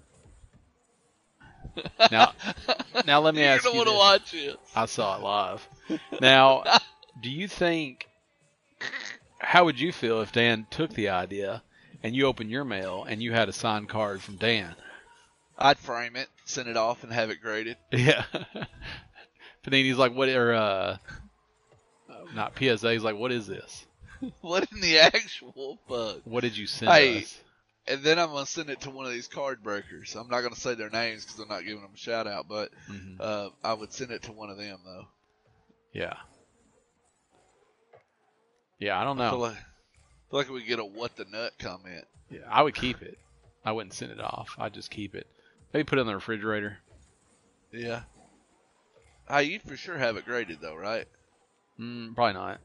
Now let me ask you. You don't want to watch it. I saw it live. Now, do you think? How would you feel if Dan took the idea and you opened your mail and you had a signed card from Dan? I'd frame it, send it off, and have it graded. Yeah. Panini's like, what? Or not PSA's like, what is this? What in the actual fuck? What did you send us? And then I'm going to send it to one of these card breakers. I'm not going to say their names because I'm not giving them a shout out, but I would send it to one of them, though. Yeah. Yeah, I don't know. I feel like we get a what the nut comment. Yeah, I would keep it. I wouldn't send it off. I'd just keep it. Maybe put it in the refrigerator. Yeah. Hey, you'd for sure have it graded, though, right? Probably not.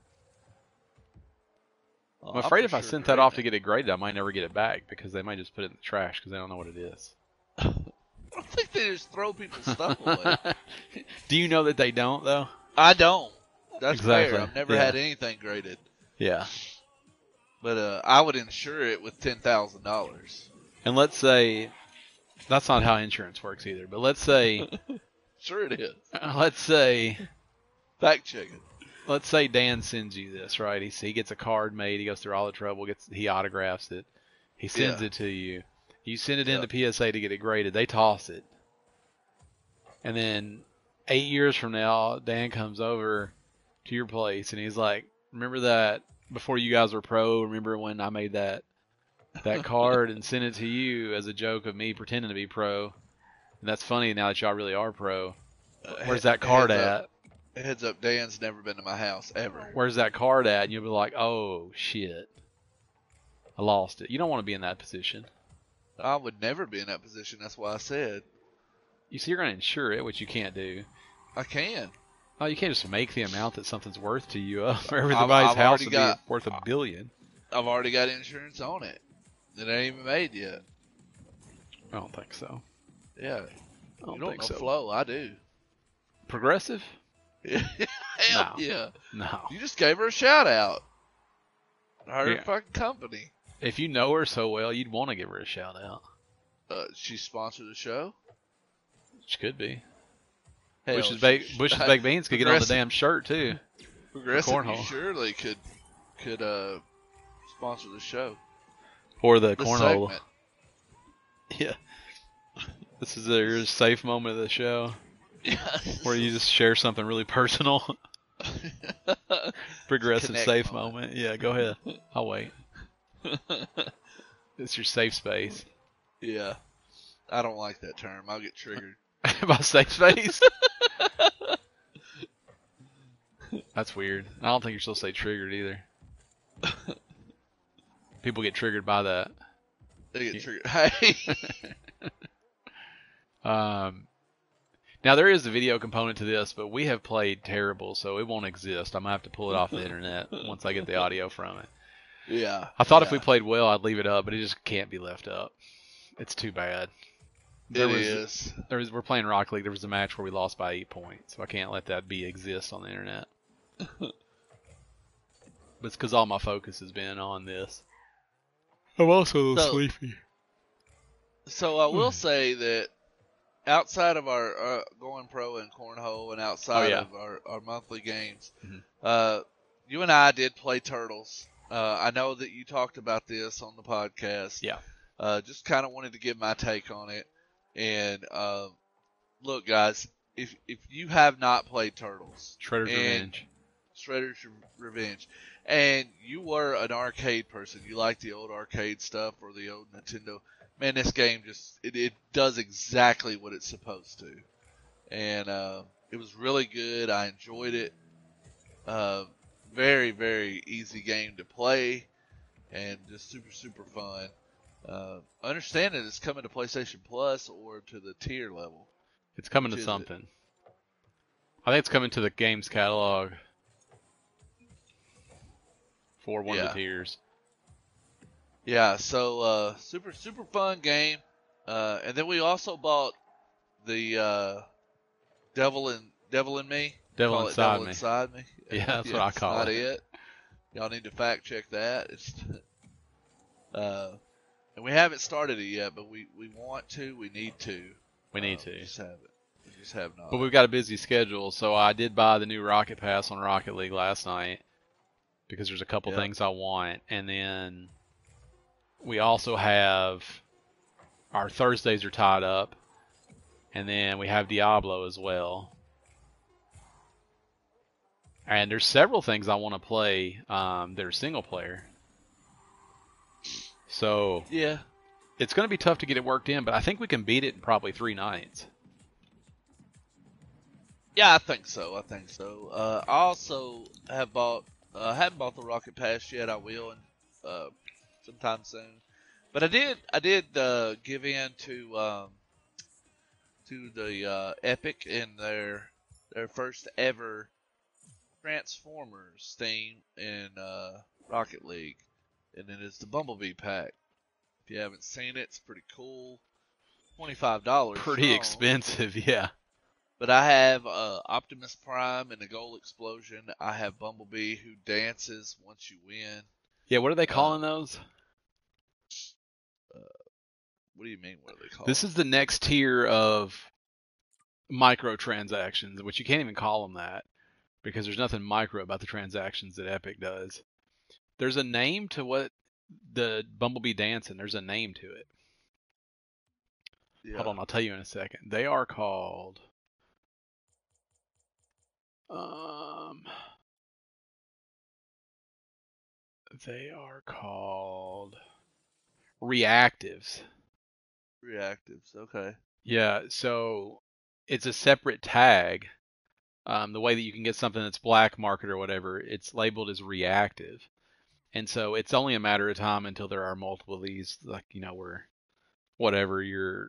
I'm afraid if I sent that off to get it graded, I might never get it back because they might just put it in the trash because they don't know what it is. I don't think they just throw people's stuff away. Do you know that they don't, though? I don't. That's Exactly. fair. I've never Yeah. had anything graded, Yeah. but I would insure it with $10,000. And let's say that's not how insurance works either. But let's say Sure it is. let's say Fact check it. let's say Dan sends you this, right? He gets a card made. He goes through all the trouble. He autographs it. He sends Yeah. it to you. You send it Yeah. into PSA to get it graded. They toss it. And then 8 years from now, Dan comes over to your place and he's like, "Remember that before you guys were pro? Remember when I made that card and sent it to you as a joke of me pretending to be pro? And that's funny now that y'all really are pro. Where's that card at? Heads up, Dan's never been to my house ever. Where's that card at?" And you'll be like, "Oh shit, I lost it." You don't want to be in that position. I would never be in that position. That's why I said You see, you're going to insure it, which you can't do. I can. Oh, you can't just make the amount that something's worth to you. Everybody's I've house already would got- be worth $1 billion. I've already got insurance on it. It ain't even made yet. I don't think so. Yeah. I don't You don't think know so. Flo. I do. Progressive? Hell No. yeah. No. You just gave her a shout out. Her Yeah. fucking company. If you know her so well, you'd want to give her a shout out. She sponsored the show. Which could be. Hell, Bush's Baked Beans could get on the damn shirt too. Progressive, you cornhole. surely could sponsor the show. Or the The cornhole. segment. Yeah. This is your safe moment of the show where you just share something really personal. Progressive Connect safe moment. moment. Yeah, go ahead. I'll wait. It's your safe space. Yeah. I don't like that term. I'll get triggered. By safe space? That's weird. I don't think you're supposed to say triggered either. People get triggered by that. They get triggered. Hey. Now there is a video component to this, but we have played terrible, so it won't exist. I'm gonna have to pull it off the internet once I get the audio from it. Yeah. I thought if yeah. we played well, I'd leave it up, but it just can't be left up. It's too bad. It is. We're playing Rocket League. There was a match where we lost by 8 points, so I can't let that exist on the internet. But it's because all my focus has been on this. I'm also a little sleepy. So I will say that outside of our going pro and cornhole and outside of our monthly games, you and I did play Turtles. I know that you talked about this on the podcast. Yeah. Just kind of wanted to give my take on it. And look, guys, if you have not played Turtles, Shredder's Revenge, and you were an arcade person, you like the old arcade stuff or the old Nintendo, man, this game just it does exactly what it's supposed to, and it was really good. I enjoyed it. Very, very easy game to play, and just super fun. Understand that it's coming to PlayStation Plus or to the tier level. It's coming to something. I think it's coming to the games catalog for one of the tiers. Yeah, so super fun game. And then we also bought the Devil in Me. Devil Inside Me. Inside Me. Yeah, that's what I call not it. it. Y'all need to fact check that. It's and we haven't started it yet, but we want to. We need to. We need to. We just haven't. We just have not. But we've got a busy schedule, so I did buy the new Rocket Pass on Rocket League last night because there's a couple things I want, and then we also have our Thursdays are tied up, and then we have Diablo as well. And there's several things I want to play that are single player. So yeah, it's going to be tough to get it worked in, but I think we can beat it in probably 3 nights. Yeah, I think so. I also have bought. Haven't bought the Rocket Pass yet. I will, sometime soon. But I did give in to the Epic in their first ever Transformers theme in Rocket League, and it is the Bumblebee pack. If you haven't seen it, it's pretty cool. $25. Pretty expensive, yeah. But I have Optimus Prime and the Goal Explosion. I have Bumblebee who dances once you win. Yeah, what are they Uh, calling those? what do you mean? What are they called? This is the next tier of microtransactions, which you can't even call them that because there's nothing micro about the transactions that Epic does. There's a name to what the Bumblebee dancing. There's a name to it. Yeah. Hold on, I'll tell you in a second. They are called. They are called reactives. Reactives. Okay. Yeah, so it's a separate tag. The way that you can get something that's black market or whatever, it's labeled as reactive. And so it's only a matter of time until there are multiple of these, like, where whatever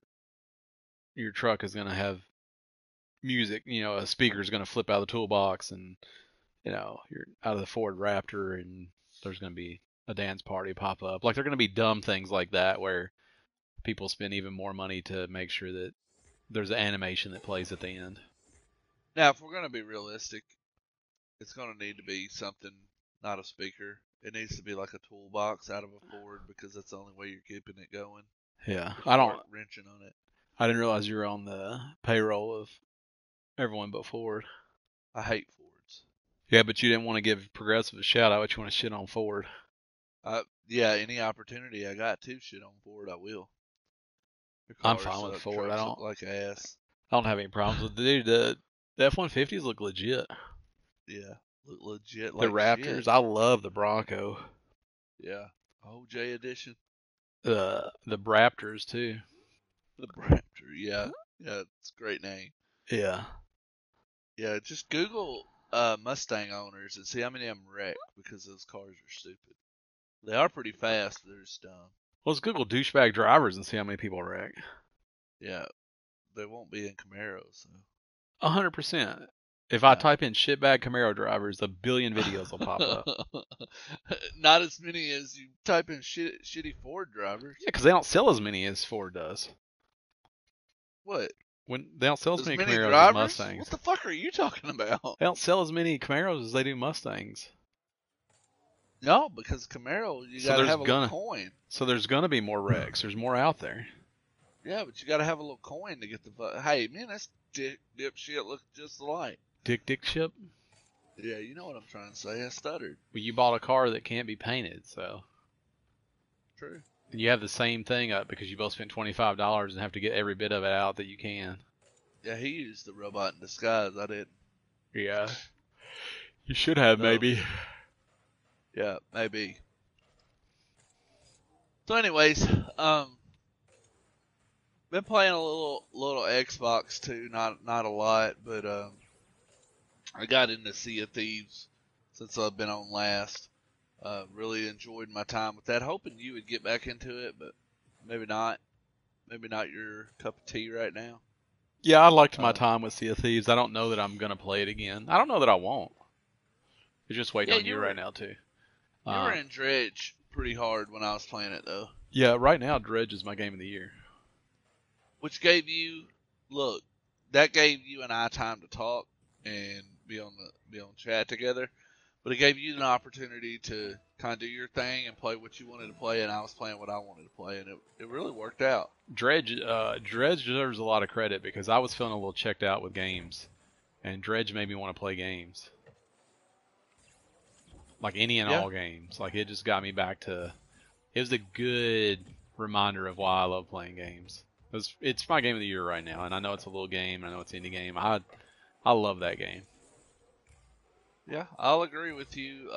your truck is going to have music, a speaker is going to flip out of the toolbox and, you're out of the Ford Raptor and there's going to be a dance party pop up. Like, they're going to be dumb things like that where people spend even more money to make sure that there's an animation that plays at the end. Now, if we're going to be realistic, it's going to need to be something, not a speaker. It needs to be like a toolbox out of a Ford because that's the only way you're keeping it going. Yeah, If you start wrenching on it. I didn't realize you were on the payroll of everyone but Ford. I hate Fords. Yeah, but you didn't want to give Progressive a shout out, but you want to shit on Ford. Yeah, any opportunity I got to shit on Ford, I will. I'm fine with Ford. Trucks look like ass. I don't have any problems with it. Dude, the F-150s look legit. Yeah, look legit The like Raptors, shit. I love the Bronco. Yeah, OJ edition. The Raptors too. The Raptor. Yeah, it's a great name. Yeah. Yeah, just Google Mustang owners and see how many of them wreck because those cars are stupid. They are pretty fast, but they're just dumb. Well, let's Google douchebag drivers and see how many people wreck. Yeah, they won't be in Camaros. So. 100%. If I type in shitbag Camaro drivers, a billion videos will pop up. Not as many as you type in shitty Ford drivers. Yeah, because they don't sell as many as Ford does. What? When they don't sell as many Camaros drivers? as Mustangs. What the fuck are you talking about? They don't sell as many Camaros as they do Mustangs. No, because Camaro, you gotta have a little coin. So there's gonna be more wrecks. There's more out there. Yeah, but you gotta have a little coin to get the. Hey, man, that's dipshit look just alike. Dick ship? Yeah, you know what I'm trying to say. I stuttered. Well, you bought a car that can't be painted, so. True. And you have the same thing up because you both spent $25 and have to get every bit of it out that you can. Yeah, he used the robot in disguise. I didn't. Yeah. You should have, maybe. Yeah, maybe. So, anyways, been playing a little Xbox too. Not a lot, but I got into Sea of Thieves since I've been on last. Really enjoyed my time with that. Hoping you would get back into it, but maybe not. Maybe not your cup of tea right now. Yeah, I liked my time with Sea of Thieves. I don't know that I'm going to play it again. I don't know that I won't. It's just waiting on you right now, too. You were in Dredge pretty hard when I was playing it, though. Yeah, right now, Dredge is my game of the year. Which gave you, look, that gave you and I time to talk and be on chat together. But it gave you an opportunity to kind of do your thing and play what you wanted to play, and I was playing what I wanted to play, and it really worked out. Dredge deserves a lot of credit because I was feeling a little checked out with games, and Dredge made me want to play games. Like any and all games. Like, it just got me back to... It was a good reminder of why I love playing games. It's my game of the year right now, and I know it's a little game, and I know it's an indie game. I love that game. Yeah, I'll agree with you.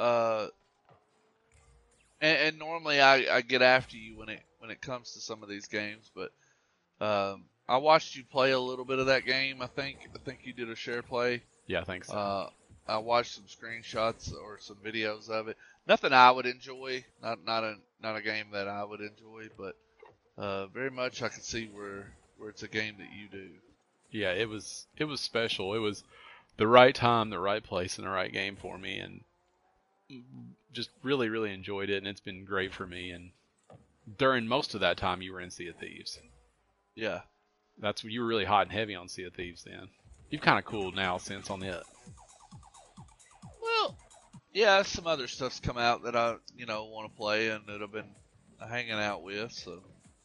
And normally I get after you when it comes to some of these games, but I watched you play a little bit of that game. I think you did a share play. Yeah, I think so. I watched some screenshots or some videos of it. Nothing I would enjoy. Not a game that I would enjoy, but very much I can see where it's a game that you do. Yeah, it was special. It was the right time, the right place, and the right game for me, and just really, really enjoyed it, and it's been great for me. And during most of that time, you were in Sea of Thieves. Yeah. You were really hot and heavy on Sea of Thieves then. You've kind of cooled now since on it. Well, yeah, some other stuff's come out that I, want to play and that I've been hanging out with. So,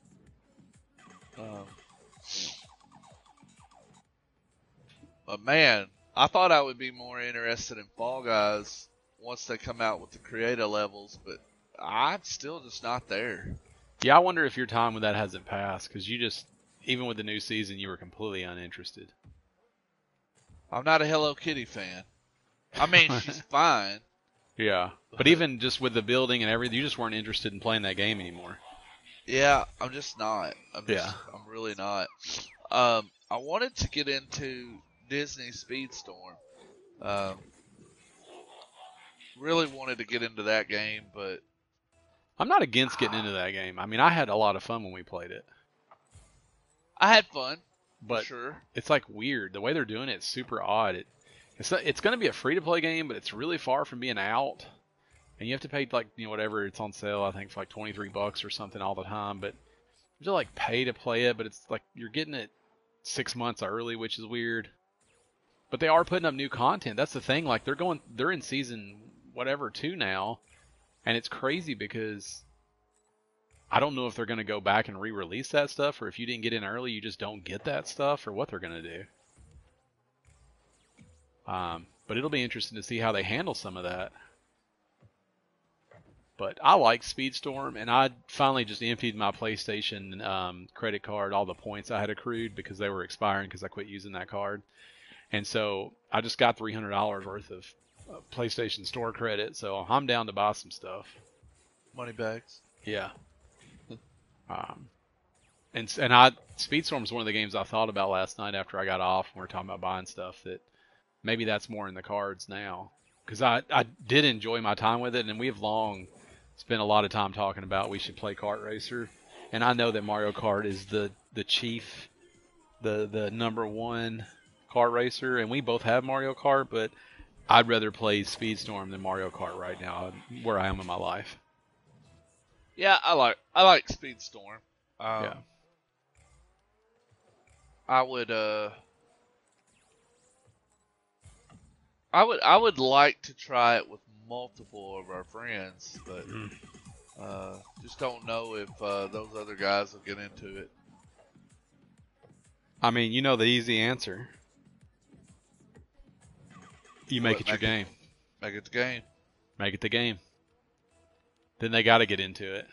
um, but man, I thought I would be more interested in Fall Guys once they come out with the creator levels, but I'm still just not there. Yeah, I wonder if your time with that hasn't passed because you just, even with the new season, you were completely uninterested. I'm not a Hello Kitty fan. I mean, she's fine. Yeah, but even just with the building and everything, you just weren't interested in playing that game anymore. Yeah, I'm just not. I'm really not. I wanted to get into Disney Speedstorm. Really wanted to get into that game, but I'm not against getting into that game. I mean, I had a lot of fun when we played it. I had fun. But sure, it's like weird. The way they're doing it's super odd. It's going to be a free to play game, but it's really far from being out. And you have to pay like whatever it's on sale. I think for like $23 or something all the time. But you have to like pay to play it. But it's like you're getting it 6 months early, which is weird. But they are putting up new content. That's the thing. Like they're in season whatever 2 now, and it's crazy because I don't know if they're going to go back and re-release that stuff, or if you didn't get in early, you just don't get that stuff, or what they're going to do. But it'll be interesting to see how they handle some of that. But I like Speedstorm, and I finally just emptied my PlayStation credit card, all the points I had accrued because they were expiring because I quit using that card. And so I just got $300 worth of PlayStation Store credit, so I'm down to buy some stuff. Money bags. Yeah. And Speedstorm is one of the games I thought about last night after I got off and we were talking about buying stuff, that maybe that's more in the cards now. Because I did enjoy my time with it, and we have long spent a lot of time talking about we should play Kart Racer. And I know that Mario Kart is the chief, the number one kart racer, and we both have Mario Kart, but I'd rather play Speedstorm than Mario Kart right now, where I am in my life. Yeah, I like Speedstorm. Yeah. I would like to try it with multiple of our friends, but just don't know if those other guys will get into it. I mean, the easy answer. You make it your game. Make it the game. Make it the game. Then they got to get into it.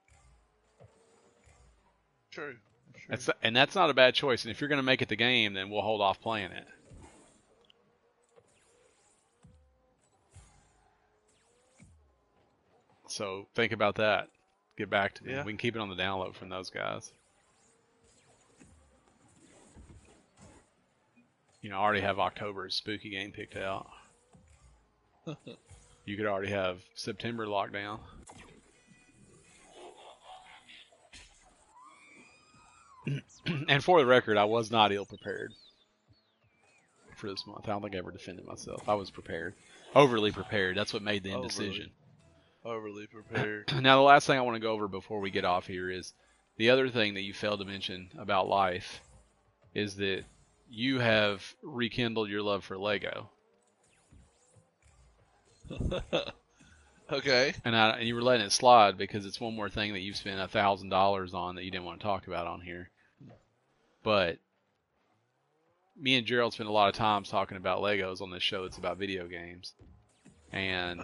True. That's not a bad choice. And if you're going to make it the game, then we'll hold off playing it. So think about that. Get back to me. Yeah. We can keep it on the download from those guys. I already have October's spooky game picked out. You could already have September lockdown. And for the record, I was not ill prepared for this month. I don't think I ever defended myself. I was prepared. Overly prepared. That's what made the indecision. Overly prepared. Now, the last thing I want to go over before we get off here is the other thing that you failed to mention about life is that you have rekindled your love for Lego. Okay. And you were letting it slide because it's one more thing that you've spent $1,000 on that you didn't want to talk about on here. But me and Gerald spent a lot of times talking about Legos on this show that's about video games. And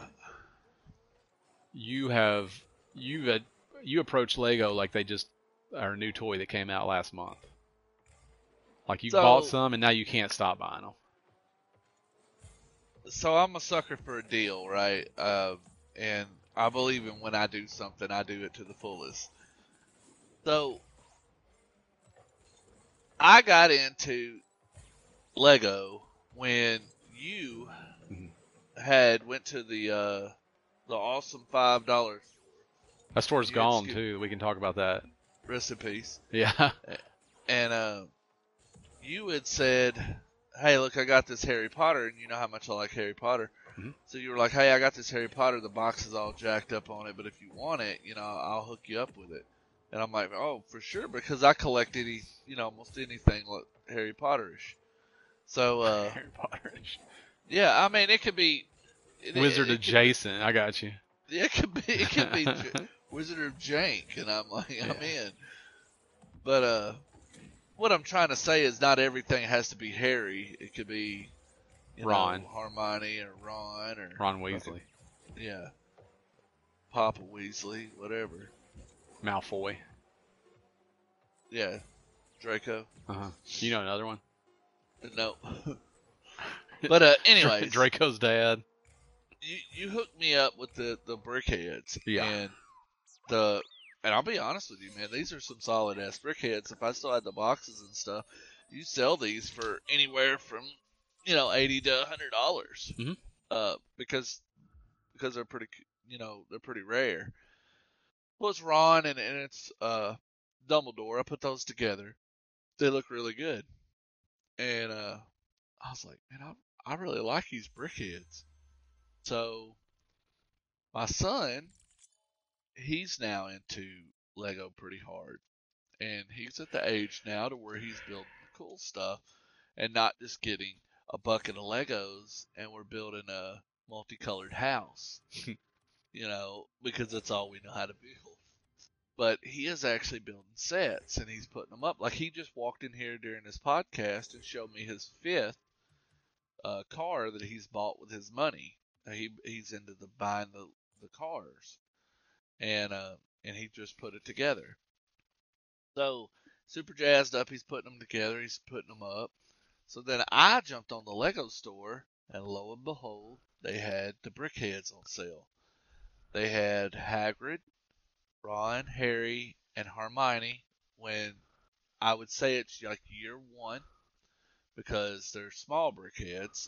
you approached Lego like they just are a new toy that came out last month. Like you bought some and now you can't stop buying them. So I'm a sucker for a deal, right? And I believe in when I do something, I do it to the fullest. So I got into Lego when you went to the awesome $5. That store's gone too. We can talk about that. Rest in peace. Yeah. And you had said, hey, look, I got this Harry Potter, and you know how much I like Harry Potter. Mm-hmm. So you were like, hey, I got this Harry Potter. The box is all jacked up on it, but if you want it, I'll hook you up with it. And I'm like, oh, for sure, because I collect almost anything like Harry Potterish. So Harry Potter. yeah, I mean it could be Wizard it could be, adjacent. I got you. it could be Wizard of Jank, and I'm like Yeah. I'm in. But what I'm trying to say is not everything has to be Harry. It could be Ron. Hermione or Ron or Ron fucking, Weasley. yeah, Papa Weasley, whatever. Malfoy. Yeah, Draco. You know another one? No. But anyways, Draco's dad. you hooked me up with the brickheads, Yeah. and I'll be honest with you, man, these are some solid ass brickheads. If I still had the boxes and stuff, you sell these for anywhere from $80 to $100. Because they're pretty they're pretty rare. Well, it's Ron and it's Dumbledore. I put those together. They look really good, and I was like, man, I really like these brickheads. So my son, he's now into Lego pretty hard, and he's at the age now to where he's building cool stuff and not just getting a bucket of Legos and we're building a multicolored house, because that's all we know how to build. But he is actually building sets and he's putting them up. Like he just walked in here during this podcast and showed me his fifth car that he's bought with his money. He's into buying the cars, and he just put it together. So super jazzed up. He's putting them together. He's putting them up. So then I jumped on the Lego store, and lo and behold, they had the brickheads on sale. They had Hagrid, Ron, Harry, and Hermione. When I would say it's like year one, because they're small brickheads.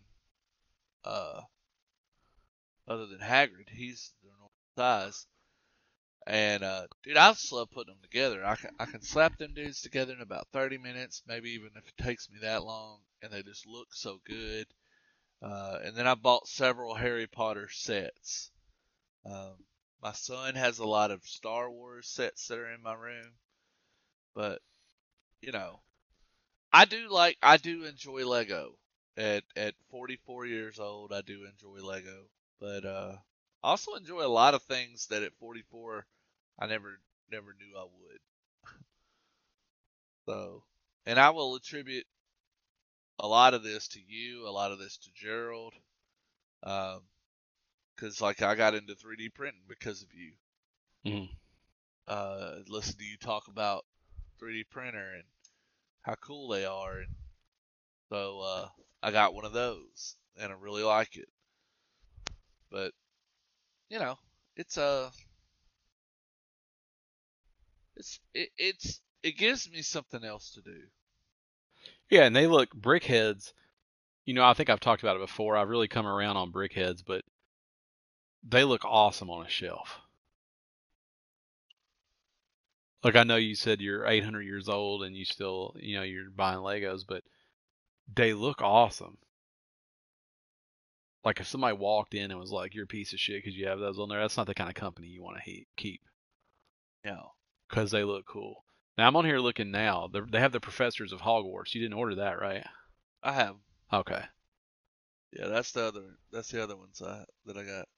Other than Hagrid, he's their normal size. And dude, I just love putting them together. I can slap them dudes together in about 30 minutes, maybe even if it takes me that long, and they just look so good. And then I bought several Harry Potter sets. My son has a lot of Star Wars sets that are in my room, but I do enjoy Lego. At 44 years old, I do enjoy Lego, but I also enjoy a lot of things that at 44 I never knew I would. So, and I will attribute a lot of this to you, a lot of this to Gerald, because like I got into 3D printing because of you. Listen to you talk about 3D printer and how cool they are, and so I got one of those, and I really like it. But it's it gives me something else to do. Yeah, and they look brickheads. I think I've talked about it before. I've really come around on brickheads, but they look awesome on a shelf. Like I know you said you're 800 years old and you still, you're buying Legos, but they look awesome. Like if somebody walked in and was like, "You're a piece of shit because you have those on there," that's not the kind of company you want to keep. No. Because they look cool. Now I'm on here looking now. They have the Professors of Hogwarts. You didn't order that, right? I have. Okay. Yeah, that's the other ones that I got.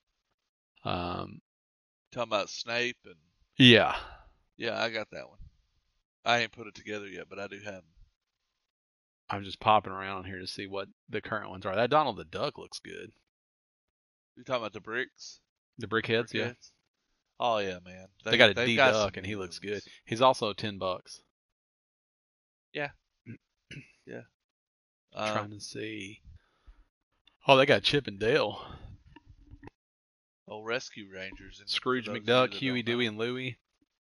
Talking about Snape and Yeah. yeah, I got that one. I ain't put it together yet, but I do have them. I'm just popping around here to see what the current ones are. That Donald the Duck looks good. You talking about the bricks? The brickheads, yeah. Oh yeah, man. They got a they've D got Duck some and he new looks ones. good. He's also $10. Yeah. Yeah. Trying to see. Oh, they got Chip and Dale. Oh, Rescue Rangers. And Scrooge McDuck, Huey, Dewey, and Louie.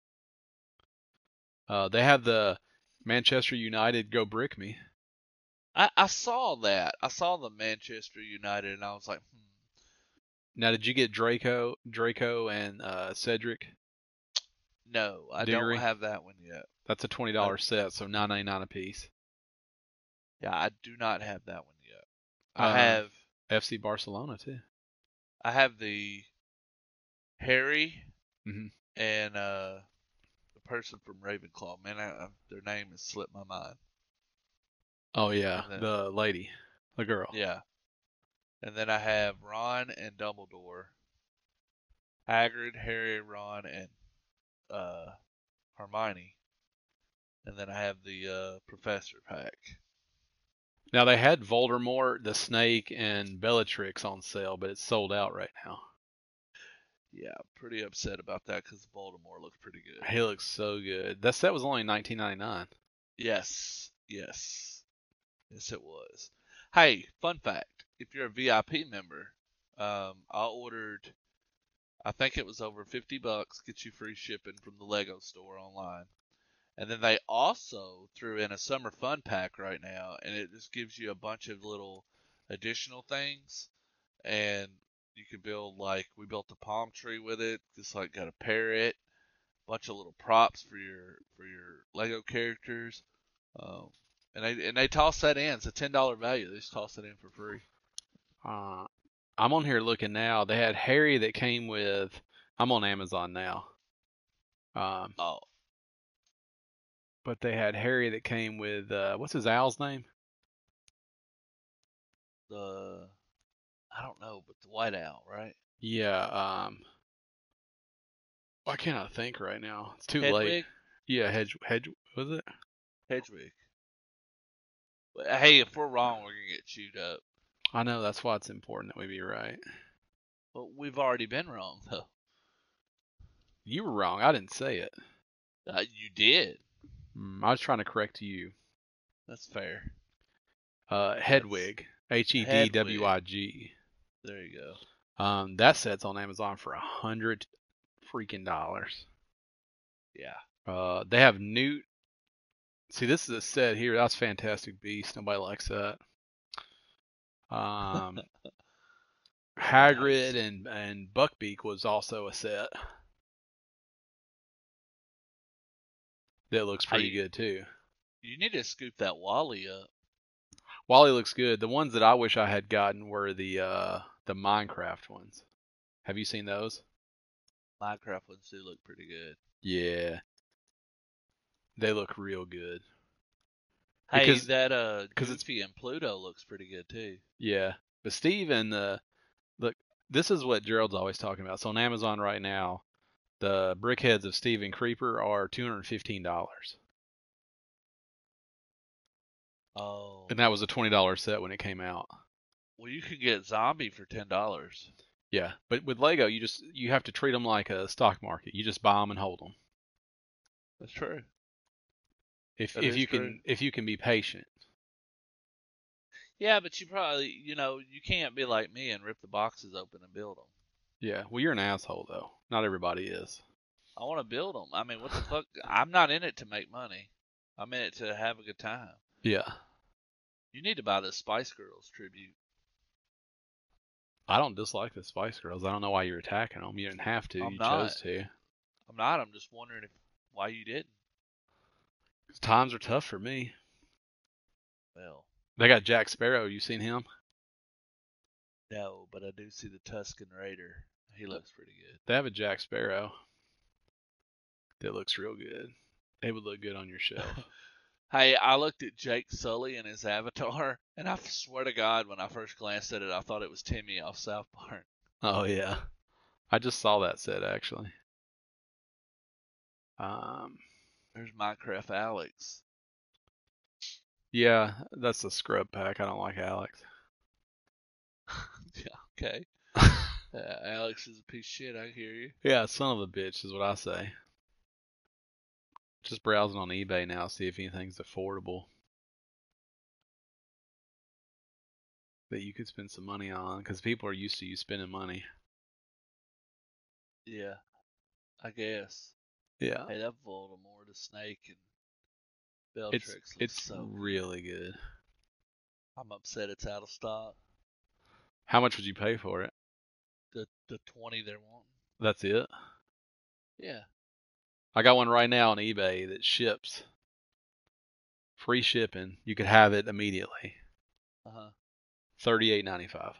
They have the Manchester United Go Brick Me. I saw that. I saw the Manchester United, and I was like, Now, did you get Draco and Cedric? No, I Diggory? don't have that one yet. That's a $20 set, so $9.99 a piece. Yeah, I do not have that one yet. I have FC Barcelona too. I have the Harry Mm-hmm. and the person from Ravenclaw. Man, their name has slipped my mind. Oh yeah, And then the lady, the girl. yeah, and then I have Ron and Dumbledore, Hagrid, Harry, Ron, and uh, Hermione, and then I have the Professor pack. Now they had Voldemort, the Snake, and Bellatrix on sale, but it's sold out right now. Yeah, pretty upset about that because Voldemort looks pretty good. He looks so good. That set was only $19.99. Yes, yes, yes, it was. Hey, fun fact: if you're a VIP member, I ordered. I think it was over $50. Get you free shipping from the Lego store online. And then they also threw in a summer fun pack right now, and it just gives you a bunch of little additional things. And you can build like we built a palm tree with it, just like got a parrot, bunch of little props for your Lego characters. Um, and they toss that in. It's a $10 value. They just toss it in for free. Uh, I'm on here looking now. They had Harry that came with. I'm on Amazon now. Um, Oh, but they had Harry that came with what's his owl's name? the I don't know, but the white owl, right? Yeah. Why can't I think right now? It's too late. Hedwig, Yeah, Hedge was it? Hedwig. Hey, if we're wrong, we're gonna get chewed up. I know that's why it's important that we be right. But we've already been wrong, though. You were wrong. I didn't say it. You did. I was trying to correct you. That's fair. That's Hedwig, Hedwig. Hedwig. There you go. That set's on Amazon for $100 freaking. Yeah. They have Newt. See, this is a set here. That's Fantastic Beast. Nobody likes that. Um, Hagrid Nice. and Buckbeak was also a set that looks pretty Hey, good too. you need to scoop that Wally up. Wally looks good. The ones that I wish I had gotten were the Minecraft ones. Have you seen those? Minecraft ones do look pretty good. Yeah, they look real good Hey, because that it's Goofy and Pluto looks pretty good too. yeah. But Steve and look, this is what Gerald's always talking about. So on Amazon right now, the brickheads of Steve and Creeper are $215, Oh. and that was a $20 set when it came out. Well, you could get Zombie for $10. Yeah, but with Lego, you have to treat them like a stock market. You just buy them and hold them. That's true. If That if is you true. can be patient. Yeah, but you probably, you can't be like me and rip the boxes open and build them. Yeah, well, you're an asshole though. Not everybody is. I want to build them. I mean, what the fuck? I'm not in it to make money. I'm in it to have a good time. Yeah, You need to buy the Spice Girls tribute. I don't dislike the Spice Girls. I don't know why you're attacking them. You didn't have to. I'm You not. chose to. I'm not. I'm just wondering if why you didn't. 'Cause times are tough for me. Well, They got Jack Sparrow. You seen him? no, but I do see the Tuscan Raider. He looks pretty good. They have a Jack Sparrow that looks real good. They would look good on your shelf. Hey, I looked at Jake Sully and his avatar, and I swear to God, when I first glanced at it, I thought it was Timmy off South Park. Oh yeah, I just saw that set actually. Um, There's Minecraft Alex. yeah, that's the scrub pack. I don't like Alex. Yeah, okay. Alex is a piece of shit. I hear you. Yeah, son of a bitch is what I say. Just browsing on eBay now, see if anything's affordable that you could spend some money on, because people are used to you spending money. Yeah, I guess. Yeah, Hey, that Voldemort, the Snake, and it's Bellatrix looks it's so good. really good. I'm upset it's out of stock. How much would you pay for it? The 20 they're wanting. That's it. Yeah. I got one right now on eBay that ships, free shipping. You could have it immediately. Uh huh. $38.95.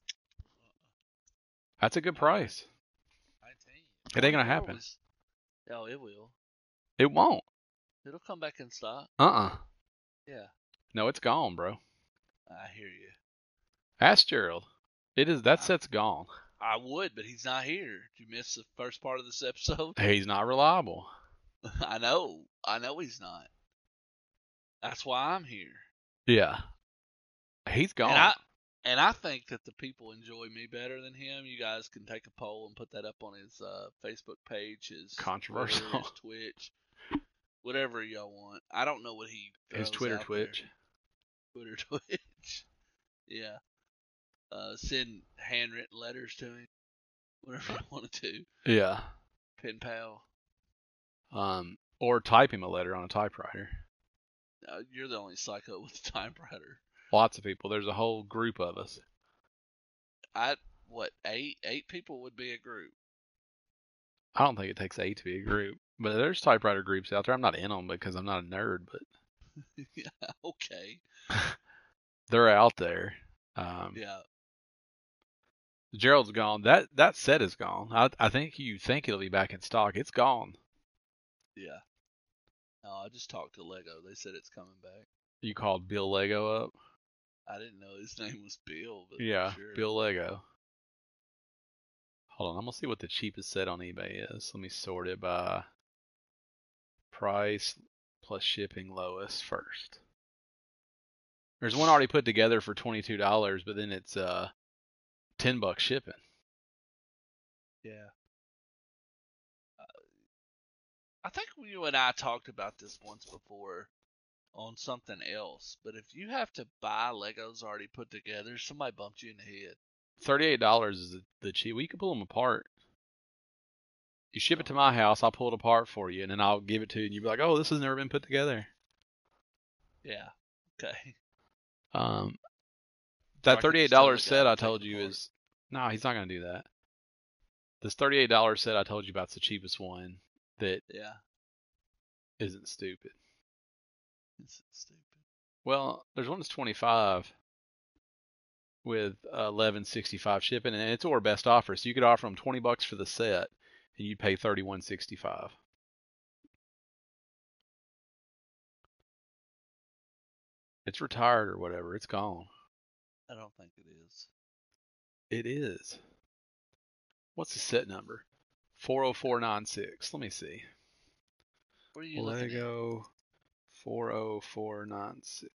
That's a good All right. price. 19. It ain't gonna 24 happen. was. Oh, it will. It won't. It'll come back in stock. Uh-uh. Yeah. No, it's gone, bro. I hear you. Ask Gerald. That I, set's gone. I would, but he's not here. Did you miss the first part of this episode? He's not reliable. I know. I know he's not. That's why I'm here. Yeah, he's And gone. I think that the people enjoy me better than him. You guys can take a poll and put that up on his Facebook page, his Controversial. Twitter, his Twitch, whatever y'all want. I don't know what he His throws Twitter, out Twitch. there. Twitter, Twitch. Yeah. Send handwritten letters to him, whatever you want to do. Yeah. Pen pal. Or type him a letter on a typewriter. You're the only psycho with a typewriter. Lots of people. There's a whole group of us. Eight people would be a group. I don't think it takes 8 to be a group, but there's typewriter groups out there. I'm not in them because I'm not a nerd, but Yeah, okay. they're out there. Yeah. Gerald's gone. That set is gone. I think you think it'll be back in stock. It's gone. Yeah. No, I just talked to Lego. They said it's coming back. You called Bill Lego up? I didn't know his name was Bill, but Yeah, sure. Bill Lego. Hold on, I'm gonna see what the cheapest set on eBay is. Let me sort it by price plus shipping lowest first. There's one already put together for $22, but then it's $10 shipping. Yeah. I think you and I talked about this once before on something else, but if you have to buy Legos already put together, somebody bumped you in the head. $38 is the cheap. We can pull them apart. You ship it to my house, I'll pull it apart for you, and then I'll give it to you, and you'll be like, "Oh, this has never been put together." Yeah. Okay. That I could just $38 tell the guy set to I take told it you apart. is no, he's not gonna do that. This $38 set I told you about's the cheapest one that Yeah. isn't stupid. It's stupid. Well, there's one that's 25 with 11.65 shipping, and it's our best offer. So you could offer them $20 for the set, and you'd pay $31.65. It's retired or whatever. It's gone. I don't think it is. It is. What's the set number? 40496. Let me see. What are you looking at? Lego 40496.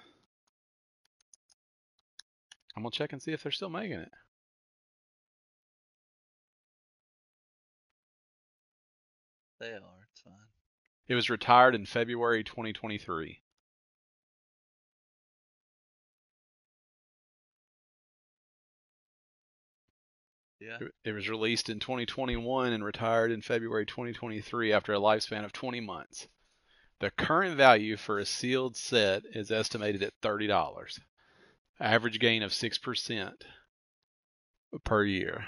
I'm gonna check and see if they're still making it. They are. It's fine. It was retired in February 2023. Yeah. It was released in 2021 and retired in February 2023 after a lifespan of 20 months. The current value for a sealed set is estimated at $30. Average gain of 6% per year.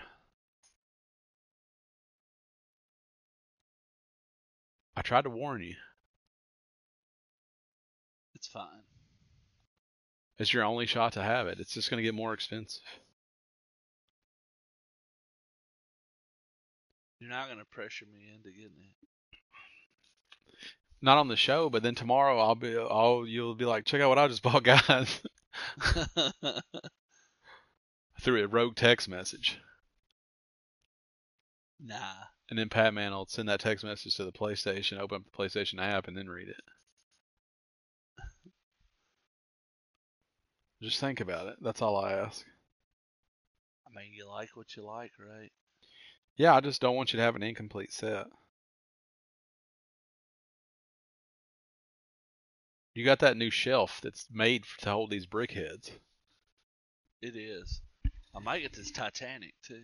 I tried to warn you. It's fine. It's your only shot to have it. It's just going to get more expensive. You're not gonna pressure me into getting it. Not on the show, but then tomorrow you'll be like, check out what I just bought, guys. Through a rogue text message. Nah. And then Patman will send that text message to the PlayStation, open up the PlayStation app, and then read it. Just think about it. That's all I ask. I mean, you like what you like, right? Yeah, I just don't want you to have an incomplete set. You got that new shelf that's made to hold these brick heads. It is. I might get this Titanic too.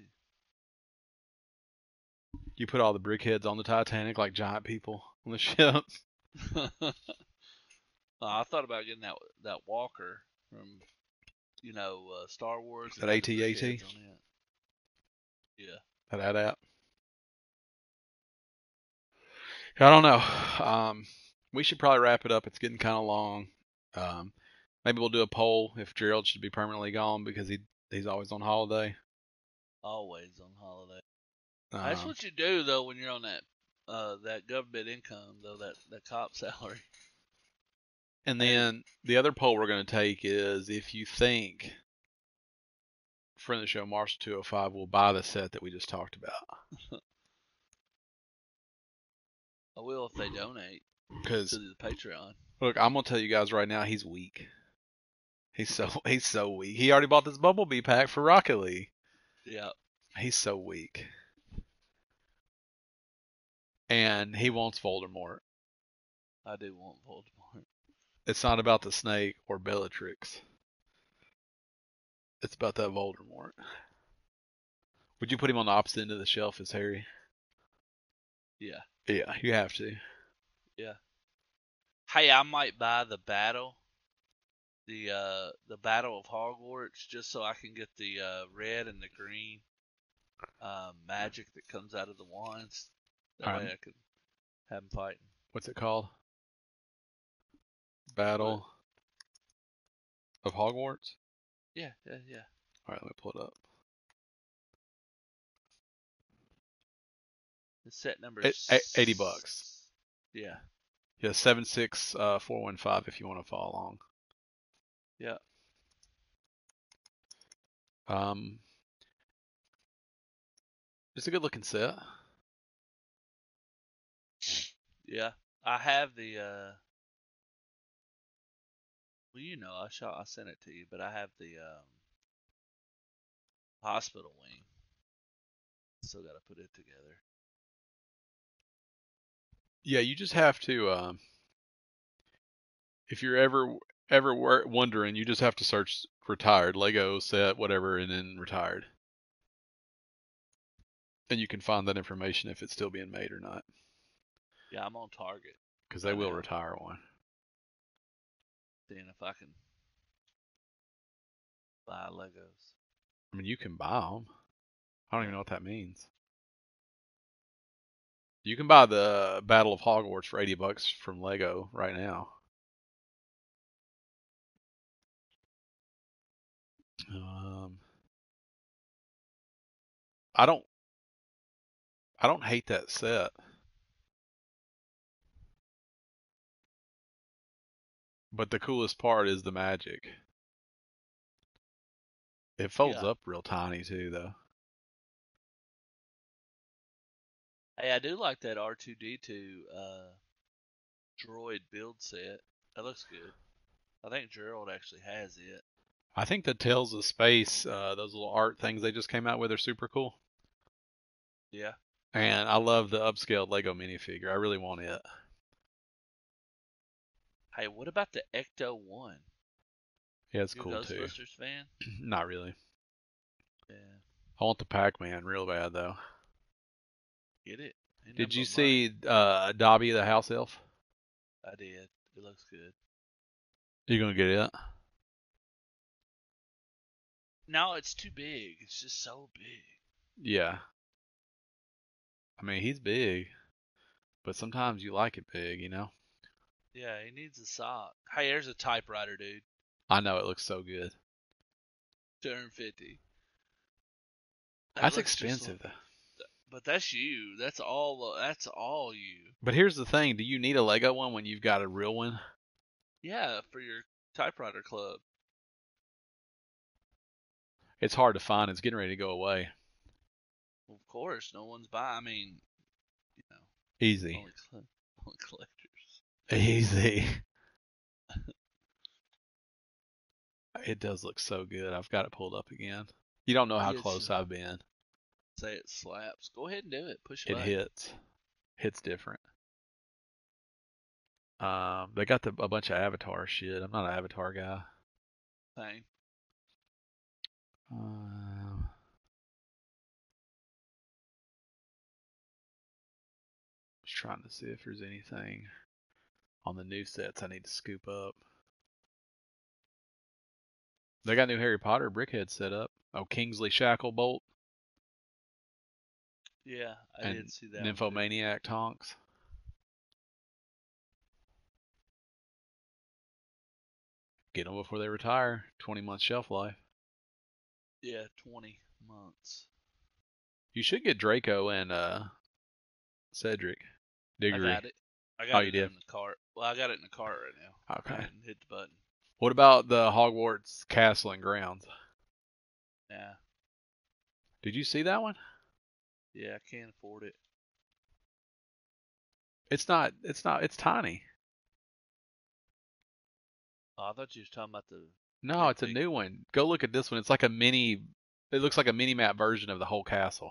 You put all the brick heads on the Titanic like giant people on the ship. I thought about getting that walker from Star Wars. That AT-AT? Yeah. That AT-AT. I don't know. We should probably wrap it up. It's getting kind of long. Maybe we'll do a poll if Gerald should be permanently gone because he's always on holiday. Always on holiday. That's what you do though when you're on that government income though, that cop salary. And then the other poll we're going to take is if you think friend of the show Marshall 205 will buy the set that we just talked about. I will if they donate to Because the Patreon. look, I'm gonna tell you guys right now, he's weak. He's so weak. He already bought this Bumblebee pack for Rocket League. Yeah. He's so weak. And he wants Voldemort. I do want Voldemort. It's not about the snake or Bellatrix. It's about that Voldemort. Would you put him on the opposite end of the shelf as Harry? Yeah. Yeah, you have to. Yeah. Hey, I might buy the battle. The Battle of Hogwarts, just so I can get the red and the green magic that comes out of the wands. That way I can have them fighting. What's it called? Battle of Hogwarts? Yeah. Alright, let me pull it up. It's set number $80. Yeah. Yeah, 76415 if you want to follow along. Yeah. It's a good looking set. Yeah. I have the well, you know, I sent it to you, but I have the hospital wing. Still got to put it together. Yeah, you just have to if you're ever wondering, you just have to search retired Lego set whatever and then retired. And you can find that information if it's still being made or not. Yeah, I'm on Target. Because they will retire one. Seeing if I can buy Legos. I mean, you can buy them. I don't even know what that means. You can buy the Battle of Hogwarts for $80 from Lego right now. I don't hate that set. But the coolest part is the magic. It folds up real tiny too, though. Hey, I do like that R2D2 droid build set. That looks good. I think Gerald actually has it. I think the Tales of Space, those little art things they just came out with are super cool. Yeah. And I love the upscaled Lego minifigure. I really want it. Hey, what about the Ecto 1? Yeah, it's You cool too. Ghostbusters fan? Not really. Yeah. I want the Pac-Man real bad though. Get it. Did you see Dobby the house elf? I did. It looks good. You gonna get it? No, it's too big. It's just so big. Yeah. I mean, he's big, but sometimes you like it big, you know? Yeah, he needs a sock. Hey, there's a typewriter, dude. I know, it looks so good. 250. That's expensive though. But that's you. That's all you. But here's the thing, do you need a Lego one when you've got a real one? Yeah, for your typewriter club. It's hard to find. It's getting ready to go away. Well, of course, no one's buying. I mean, you know, Easy. only collectors. Easy. It does look so good. I've got it pulled up again. You don't know how close I've been. Say it slaps. Go ahead and do it. Push it. Hits. Hits different. They got a bunch of Avatar shit. I'm not an Avatar guy. Same. Just trying to see if there's anything on the new sets I need to scoop up. They got new Harry Potter brickhead set up. Oh, Kingsley Shacklebolt. Yeah, I did see that. Nymphomaniac Tonks. Get them before they retire. 20-month shelf life. Yeah, 20 months. You should get Draco and Cedric Diggory. I got it. I Oh, got you it did? in the cart. Well, I got it in the cart right now. I Okay. didn't hit the button. What about the Hogwarts Castle and Grounds? Yeah. Did you see that one? Yeah, I can't afford it. It's not. It's tiny. Oh, I thought you was talking about the No, great it's a big. new one. Go look at this one. It's like a mini. It looks like a mini map version of the whole castle.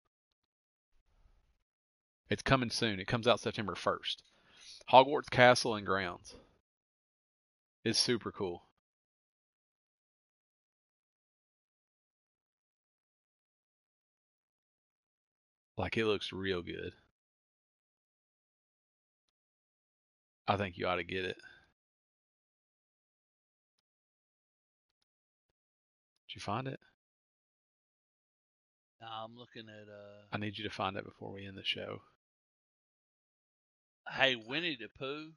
It's coming soon. It comes out September 1st. Hogwarts Castle and Grounds. It's super cool. Like it looks real good. I think you ought to get it. Did you find it? Nah, I'm looking at I need you to find it before we end the show. Hey, Winnie the Pooh.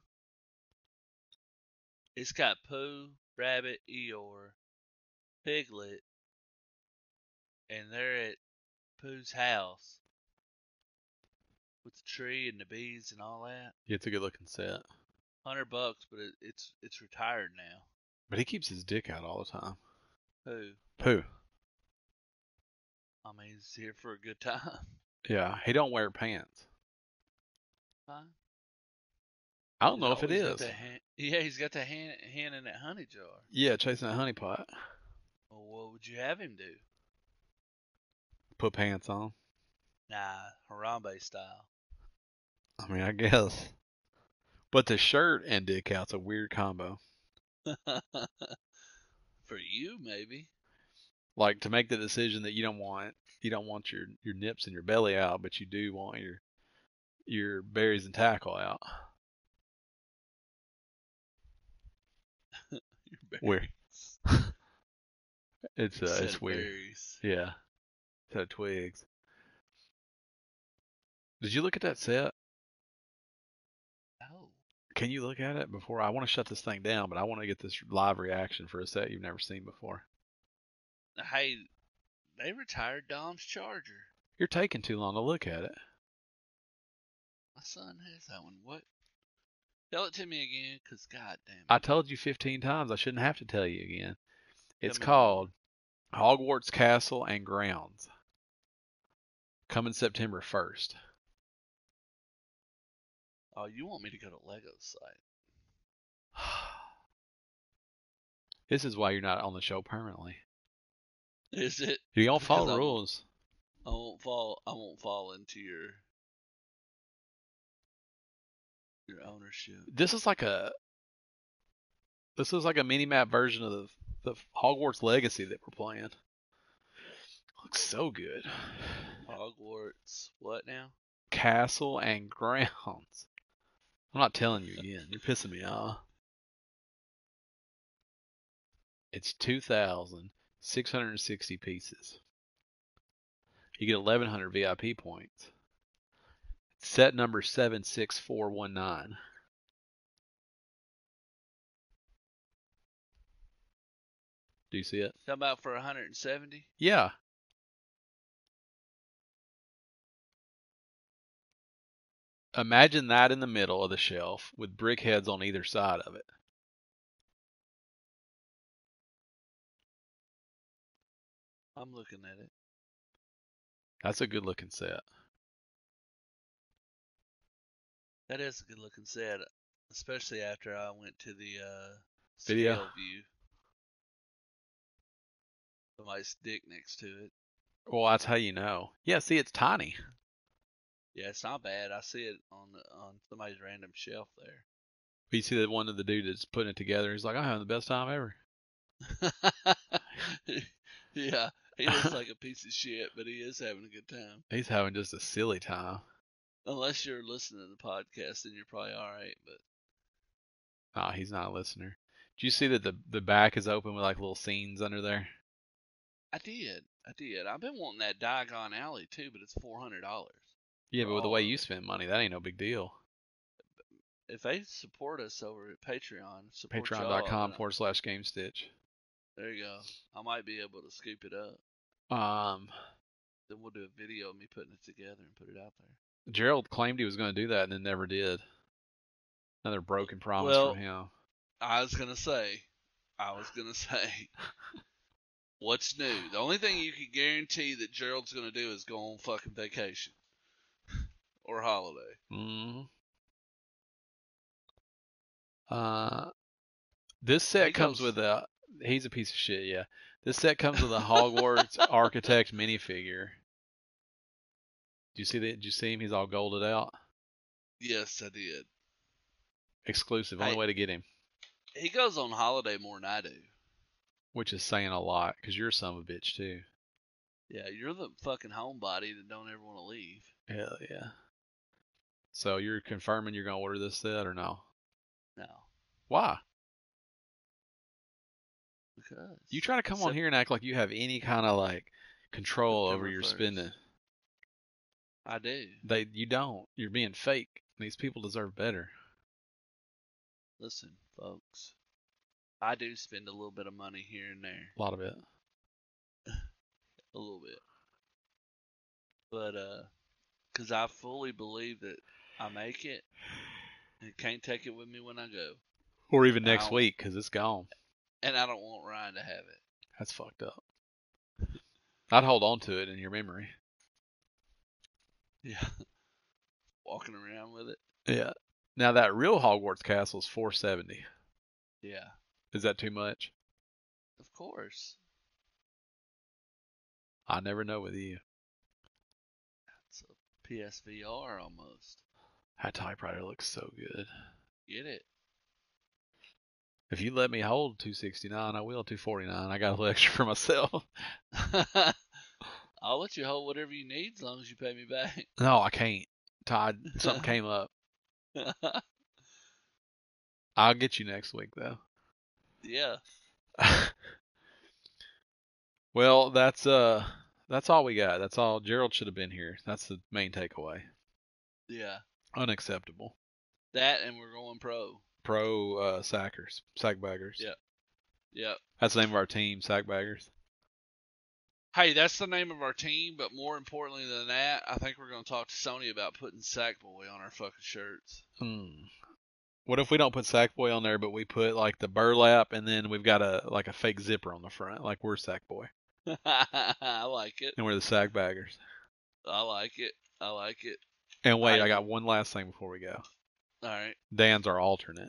It's got Pooh, Rabbit, Eeyore, Piglet, and they're at Pooh's house with the tree and the bees and all that. Yeah, it's a good looking set. $100, but it's retired now. But he keeps his dick out all the time. Who? Pooh. I mean, he's here for a good time. Yeah, he don't wear pants. Huh? I don't He's know if it always got is. that yeah, he's got that hand in that honey jar. Yeah, chasing a honey pot. Well, what would you have him do? Put pants on. Nah, Harambe style. I mean, I guess. But the shirt and dick out's a weird combo. For you, maybe. Like to make the decision that you don't want your nips and your belly out, but you do want your berries and tackle out. Weird. It's Set weird. berries. Yeah. Set of twigs. Did you look at that set? Oh. Can you look at it before I want to shut this thing down, but I want to get this live reaction for a set you've never seen before. Hey, they retired Dom's Charger. You're taking too long to look at it. My son has that one. What? Tell it to me again, cause god damn it. I told you 15 times. I shouldn't have to tell you again. It's Tell me called Hogwarts Castle and Grounds. Coming September 1st. Oh, you want me to go to Lego's site? This is why you're not on the show permanently. Is it? You don't Because follow rules. I won't fall into your ownership. This is like a mini map version of the Hogwarts Legacy that we're playing. Looks so good. Hogwarts. What now? Castle and Grounds. I'm not telling you again. You're pissing me off. It's 2,660 pieces. You get 1,100 VIP points. Set number 76419. Do you see it? Talking about for 170? Yeah. Imagine that in the middle of the shelf with brick heads on either side of it. I'm looking at it. That's a good looking set. That is a good looking set, especially after I went to the Video. scale view. Somebody's dick next to it. Well, that's how you know. Yeah, see, it's tiny. Yeah, it's not bad. I see it on somebody's random shelf there. You see the one of the dude that's putting it together. He's like, I'm having the best time ever. Yeah, he looks like a piece of shit, but he is having a good time. He's having just a silly time. Unless you're listening to the podcast, then you're probably all right. But Nah, he's not a listener. Do you see that the back is open with like little scenes under there? I did. I've been wanting that Diagon Alley too, but it's $400. Yeah, but with the all way of you it. spend money, that ain't no big deal. If they support us over at Patreon, support y'all, Patreon.com/GameStitch. There you go. I might be able to scoop it up. Then we'll do a video of me putting it together and put it out there. Gerald claimed he was going to do that and then never did. Another broken promise Well, from him. I was gonna say, what's new? The only thing you can guarantee that Gerald's gonna do is go on fucking vacation or holiday. Mm-hmm. This set He comes goes, with a. He's a piece of shit. Yeah. This set comes with a Hogwarts Architect minifigure. Do you see that? Did you see him? He's all golded out. yes, I did. Exclusive. Only Hey, way to get him. he goes on holiday more than I do. Which is saying a lot, because you're a son of a bitch too. Yeah, you're the fucking homebody that don't ever want to leave. Hell yeah. So you're confirming you're gonna order this set or no? No, Why? because You try to come on here and act like you have any kind of like control over September your 1st. spending. I do. You don't. You're being fake. These people deserve better. Listen, folks, I do spend a little bit of money here and there, A lot of it. a little bit, but because I fully believe that I make it and can't take it with me when I go, Or even and I next don't, week, because it's gone. and I don't want Ryan to have it. That's fucked up. I'd hold on to it in your memory. Yeah, walking around with it. Yeah. Now that real Hogwarts castle is $470. Yeah, Is that too much? of course. I never know with you. It's a PSVR almost. That typewriter looks so good. Get it? If you let me hold 269, I will 249. I got a little extra for myself. I'll let you hold whatever you need as long as you pay me back. No, I can't. Todd, something came up. I'll get you next week though. Yeah. Well, that's all we got. That's all. Gerald should have been here. That's the main takeaway. Yeah. Unacceptable. That and we're going pro. Pro sackbaggers. Yep. Yep. That's the name of our team, sackbaggers. Hey, that's the name of our team, but more importantly than that, I think we're going to talk to Sony about putting Sackboy on our fucking shirts. What if we don't put Sackboy on there, but we put like the burlap, and then we've got a fake zipper on the front, like we're Sackboy, I like it. and we're the sackbaggers. I like it. I like it. And wait, I got one last thing before we go. All right. Dan's our alternate.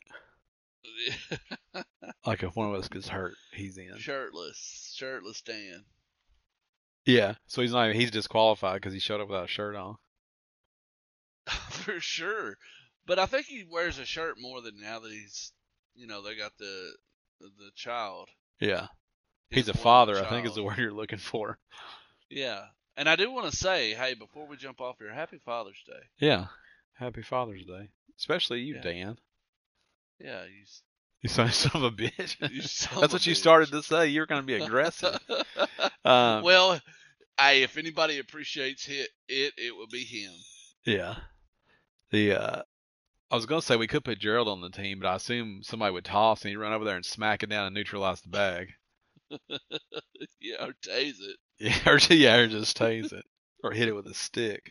Like if one of us gets hurt, he's in. Shirtless Dan. Yeah, so he's disqualified because he showed up without a shirt on. For sure. But I think he wears a shirt more than now that he's, they got the child. Yeah, he's a born father, I child. think is the word you're looking for. Yeah. And I do want to say, hey, before we jump off here, happy Father's Day. Yeah, happy Father's Day, especially you, Yeah. Dan. Yeah, You son of a bitch. you son That's of what a you bitch. started to say. You were going to be aggressive. Well, hey, if anybody appreciates it would be him. Yeah. I was going to say we could put Gerald on the team, but I assume somebody would toss and he'd run over there and smack it down and neutralize the bag. Yeah, or tase it. or just tase it or hit it with a stick.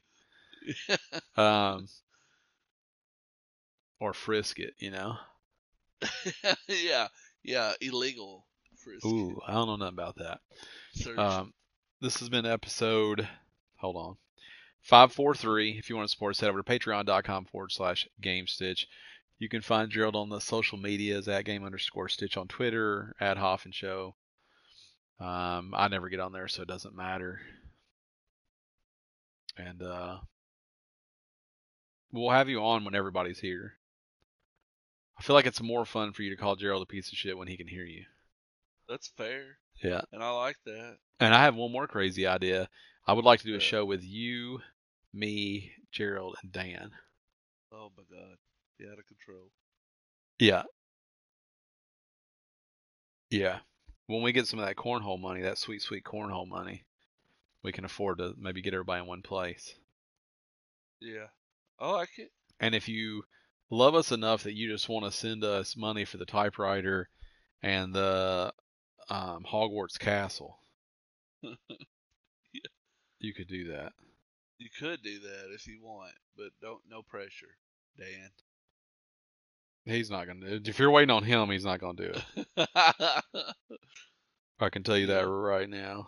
Or frisk it, Yeah, illegal frisk. Ooh, I don't know nothing about that. Search. This has been episode, hold on, 543. If you want to support us, head over to patreon.com/GameStitch. You can find Gerald on the social medias at @game_stitch on Twitter, at Hoffman Show. I never get on there, so it doesn't matter. And we'll have you on when everybody's here. I feel like it's more fun for you to call Gerald a piece of shit when he can hear you. That's fair. Yeah. And I like that. And I have one more crazy idea. I would like to do a show with you, me, Gerald, and Dan. Oh my God. Be out of control. Yeah. Yeah. When we get some of that cornhole money, that sweet, sweet cornhole money, we can afford to maybe get everybody in one place. Yeah. I like it. And if you love us enough that you just want to send us money for the typewriter and the Hogwarts Castle, Yeah. you could do that. You could do that if you want, but no pressure, Dan. He's not gonna do it. If you're waiting on him, he's not gonna do it. I can tell you that right now.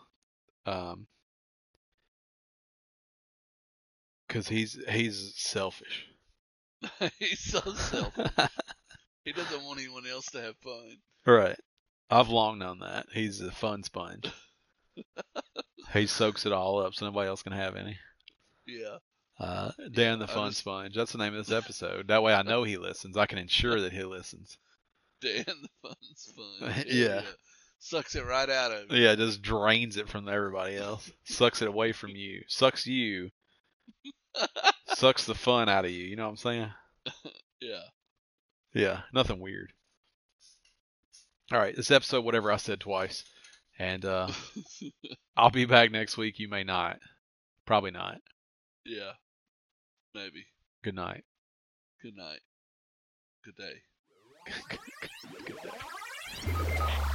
Because he's selfish. He's so selfish. He doesn't want anyone else to have fun. Right. I've long known that. He's a fun sponge. He soaks it all up so nobody else can have any. Yeah. Dan the Fun Sponge. That's the name of this episode. That way I know he listens. I can ensure that he listens. Dan the Fun Sponge. Yeah. Sucks it right out of you. Yeah, just drains it from everybody else. Sucks it away from you. Sucks you. Sucks the fun out of you. You know what I'm saying? Yeah. Yeah, nothing weird. All right, this episode, whatever I said twice. And I'll be back next week. You may not. Probably not. Yeah. Maybe. Good night. Good night. Good day. Good day.